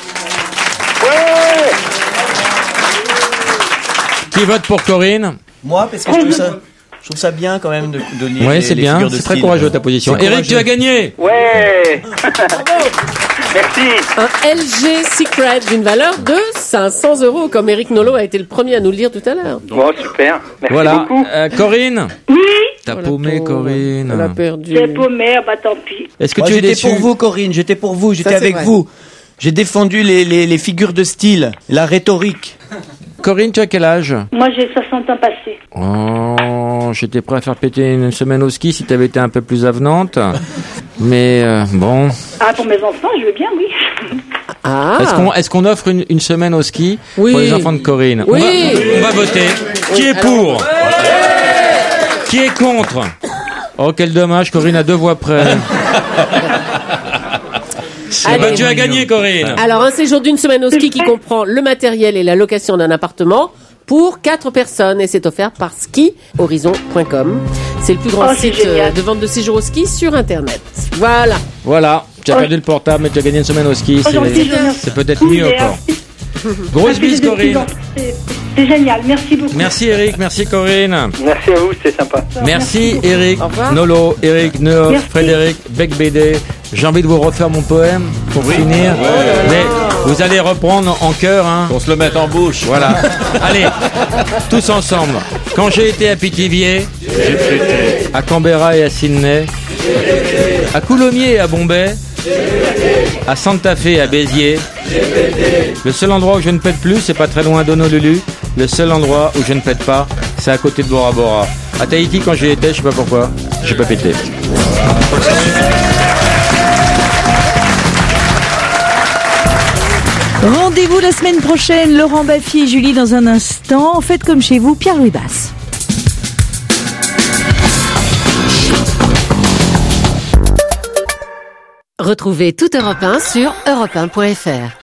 B: Qui vote pour Corinne?
S: Moi, parce que je trouve ça bien quand même de lire
B: ouais,
S: les
B: c'est bien.
S: figures de
B: C'est très
S: style.
B: courageux ta position. Eric, tu as gagné.
G: Ouais. Merci.
A: Un LG Secret d'une valeur de 500 €, comme Eric Nolot a été le premier à nous le dire tout à l'heure.
G: Bon, super. Merci
B: voilà.
G: beaucoup.
B: Corinne.
K: Oui.
B: T'as paumé, Corinne.
A: Elle a perdu.
K: J'ai paumé, bah tant pis.
B: Est-ce que
S: Moi,
B: tu es
S: j'étais
B: déçu?
S: pour vous, Corinne. J'étais pour vous. J'étais
A: c'est
S: avec
A: vrai.
S: vous. J'ai défendu les figures de style, la rhétorique.
B: Corinne, tu as quel âge?
K: Moi, j'ai 60 ans passés.
B: Oh, j'étais prêt à faire péter une semaine au ski si t'avais été un peu plus avenante. Mais bon.
K: Ah, pour mes enfants, je veux bien, oui.
A: Ah.
B: Est-ce qu'on offre une semaine au ski
A: Oui.
B: pour les enfants de Corinne?
A: Oui.
B: On va voter. Qui est pour? Qui est contre? Oh, quel dommage, Corinne a 2 voix près.
A: Allez.
B: Tu as gagné, Corinne.
A: Alors, un séjour d'une semaine au ski qui comprend le matériel et la location d'un appartement pour 4 personnes et c'est offert par skihorizon.com. C'est le plus grand site de vente de séjours au ski sur Internet. Voilà.
B: Voilà, tu as perdu le portable, mais tu as gagné une semaine au ski. C'est peut-être mieux encore. Grosse bise, Corinne.
K: C'est génial, merci beaucoup.
B: Merci Eric, merci Corinne.
G: Merci à vous, c'était sympa.
B: Merci Eric,
A: Au revoir.
B: Nolo, Eric, Neuf,
K: Merci.
B: Frédéric, Bec BD. J'ai envie de vous refaire mon poème pour finir. Mais vous allez reprendre en chœur. Hein.
H: On se le met en bouche.
B: Voilà. Allez, tous ensemble. Quand j'ai été à Pithiviers, à Canberra et à Sydney, à Coulommiers et à Bombay, à Santa Fe et à Béziers, le seul endroit où je ne pète plus, c'est pas très loin d'Honolulu. Le seul endroit où je ne pète pas, c'est à côté de Bora Bora. À Tahiti, quand j'y étais, je sais pas pourquoi, j'ai pas pété.
O: Rendez-vous la semaine prochaine, Laurent Baffy et Julie dans un instant. Faites comme chez vous, Pierre-Louis Basse.
D: Retrouvez tout Europe 1 sur europe1.fr.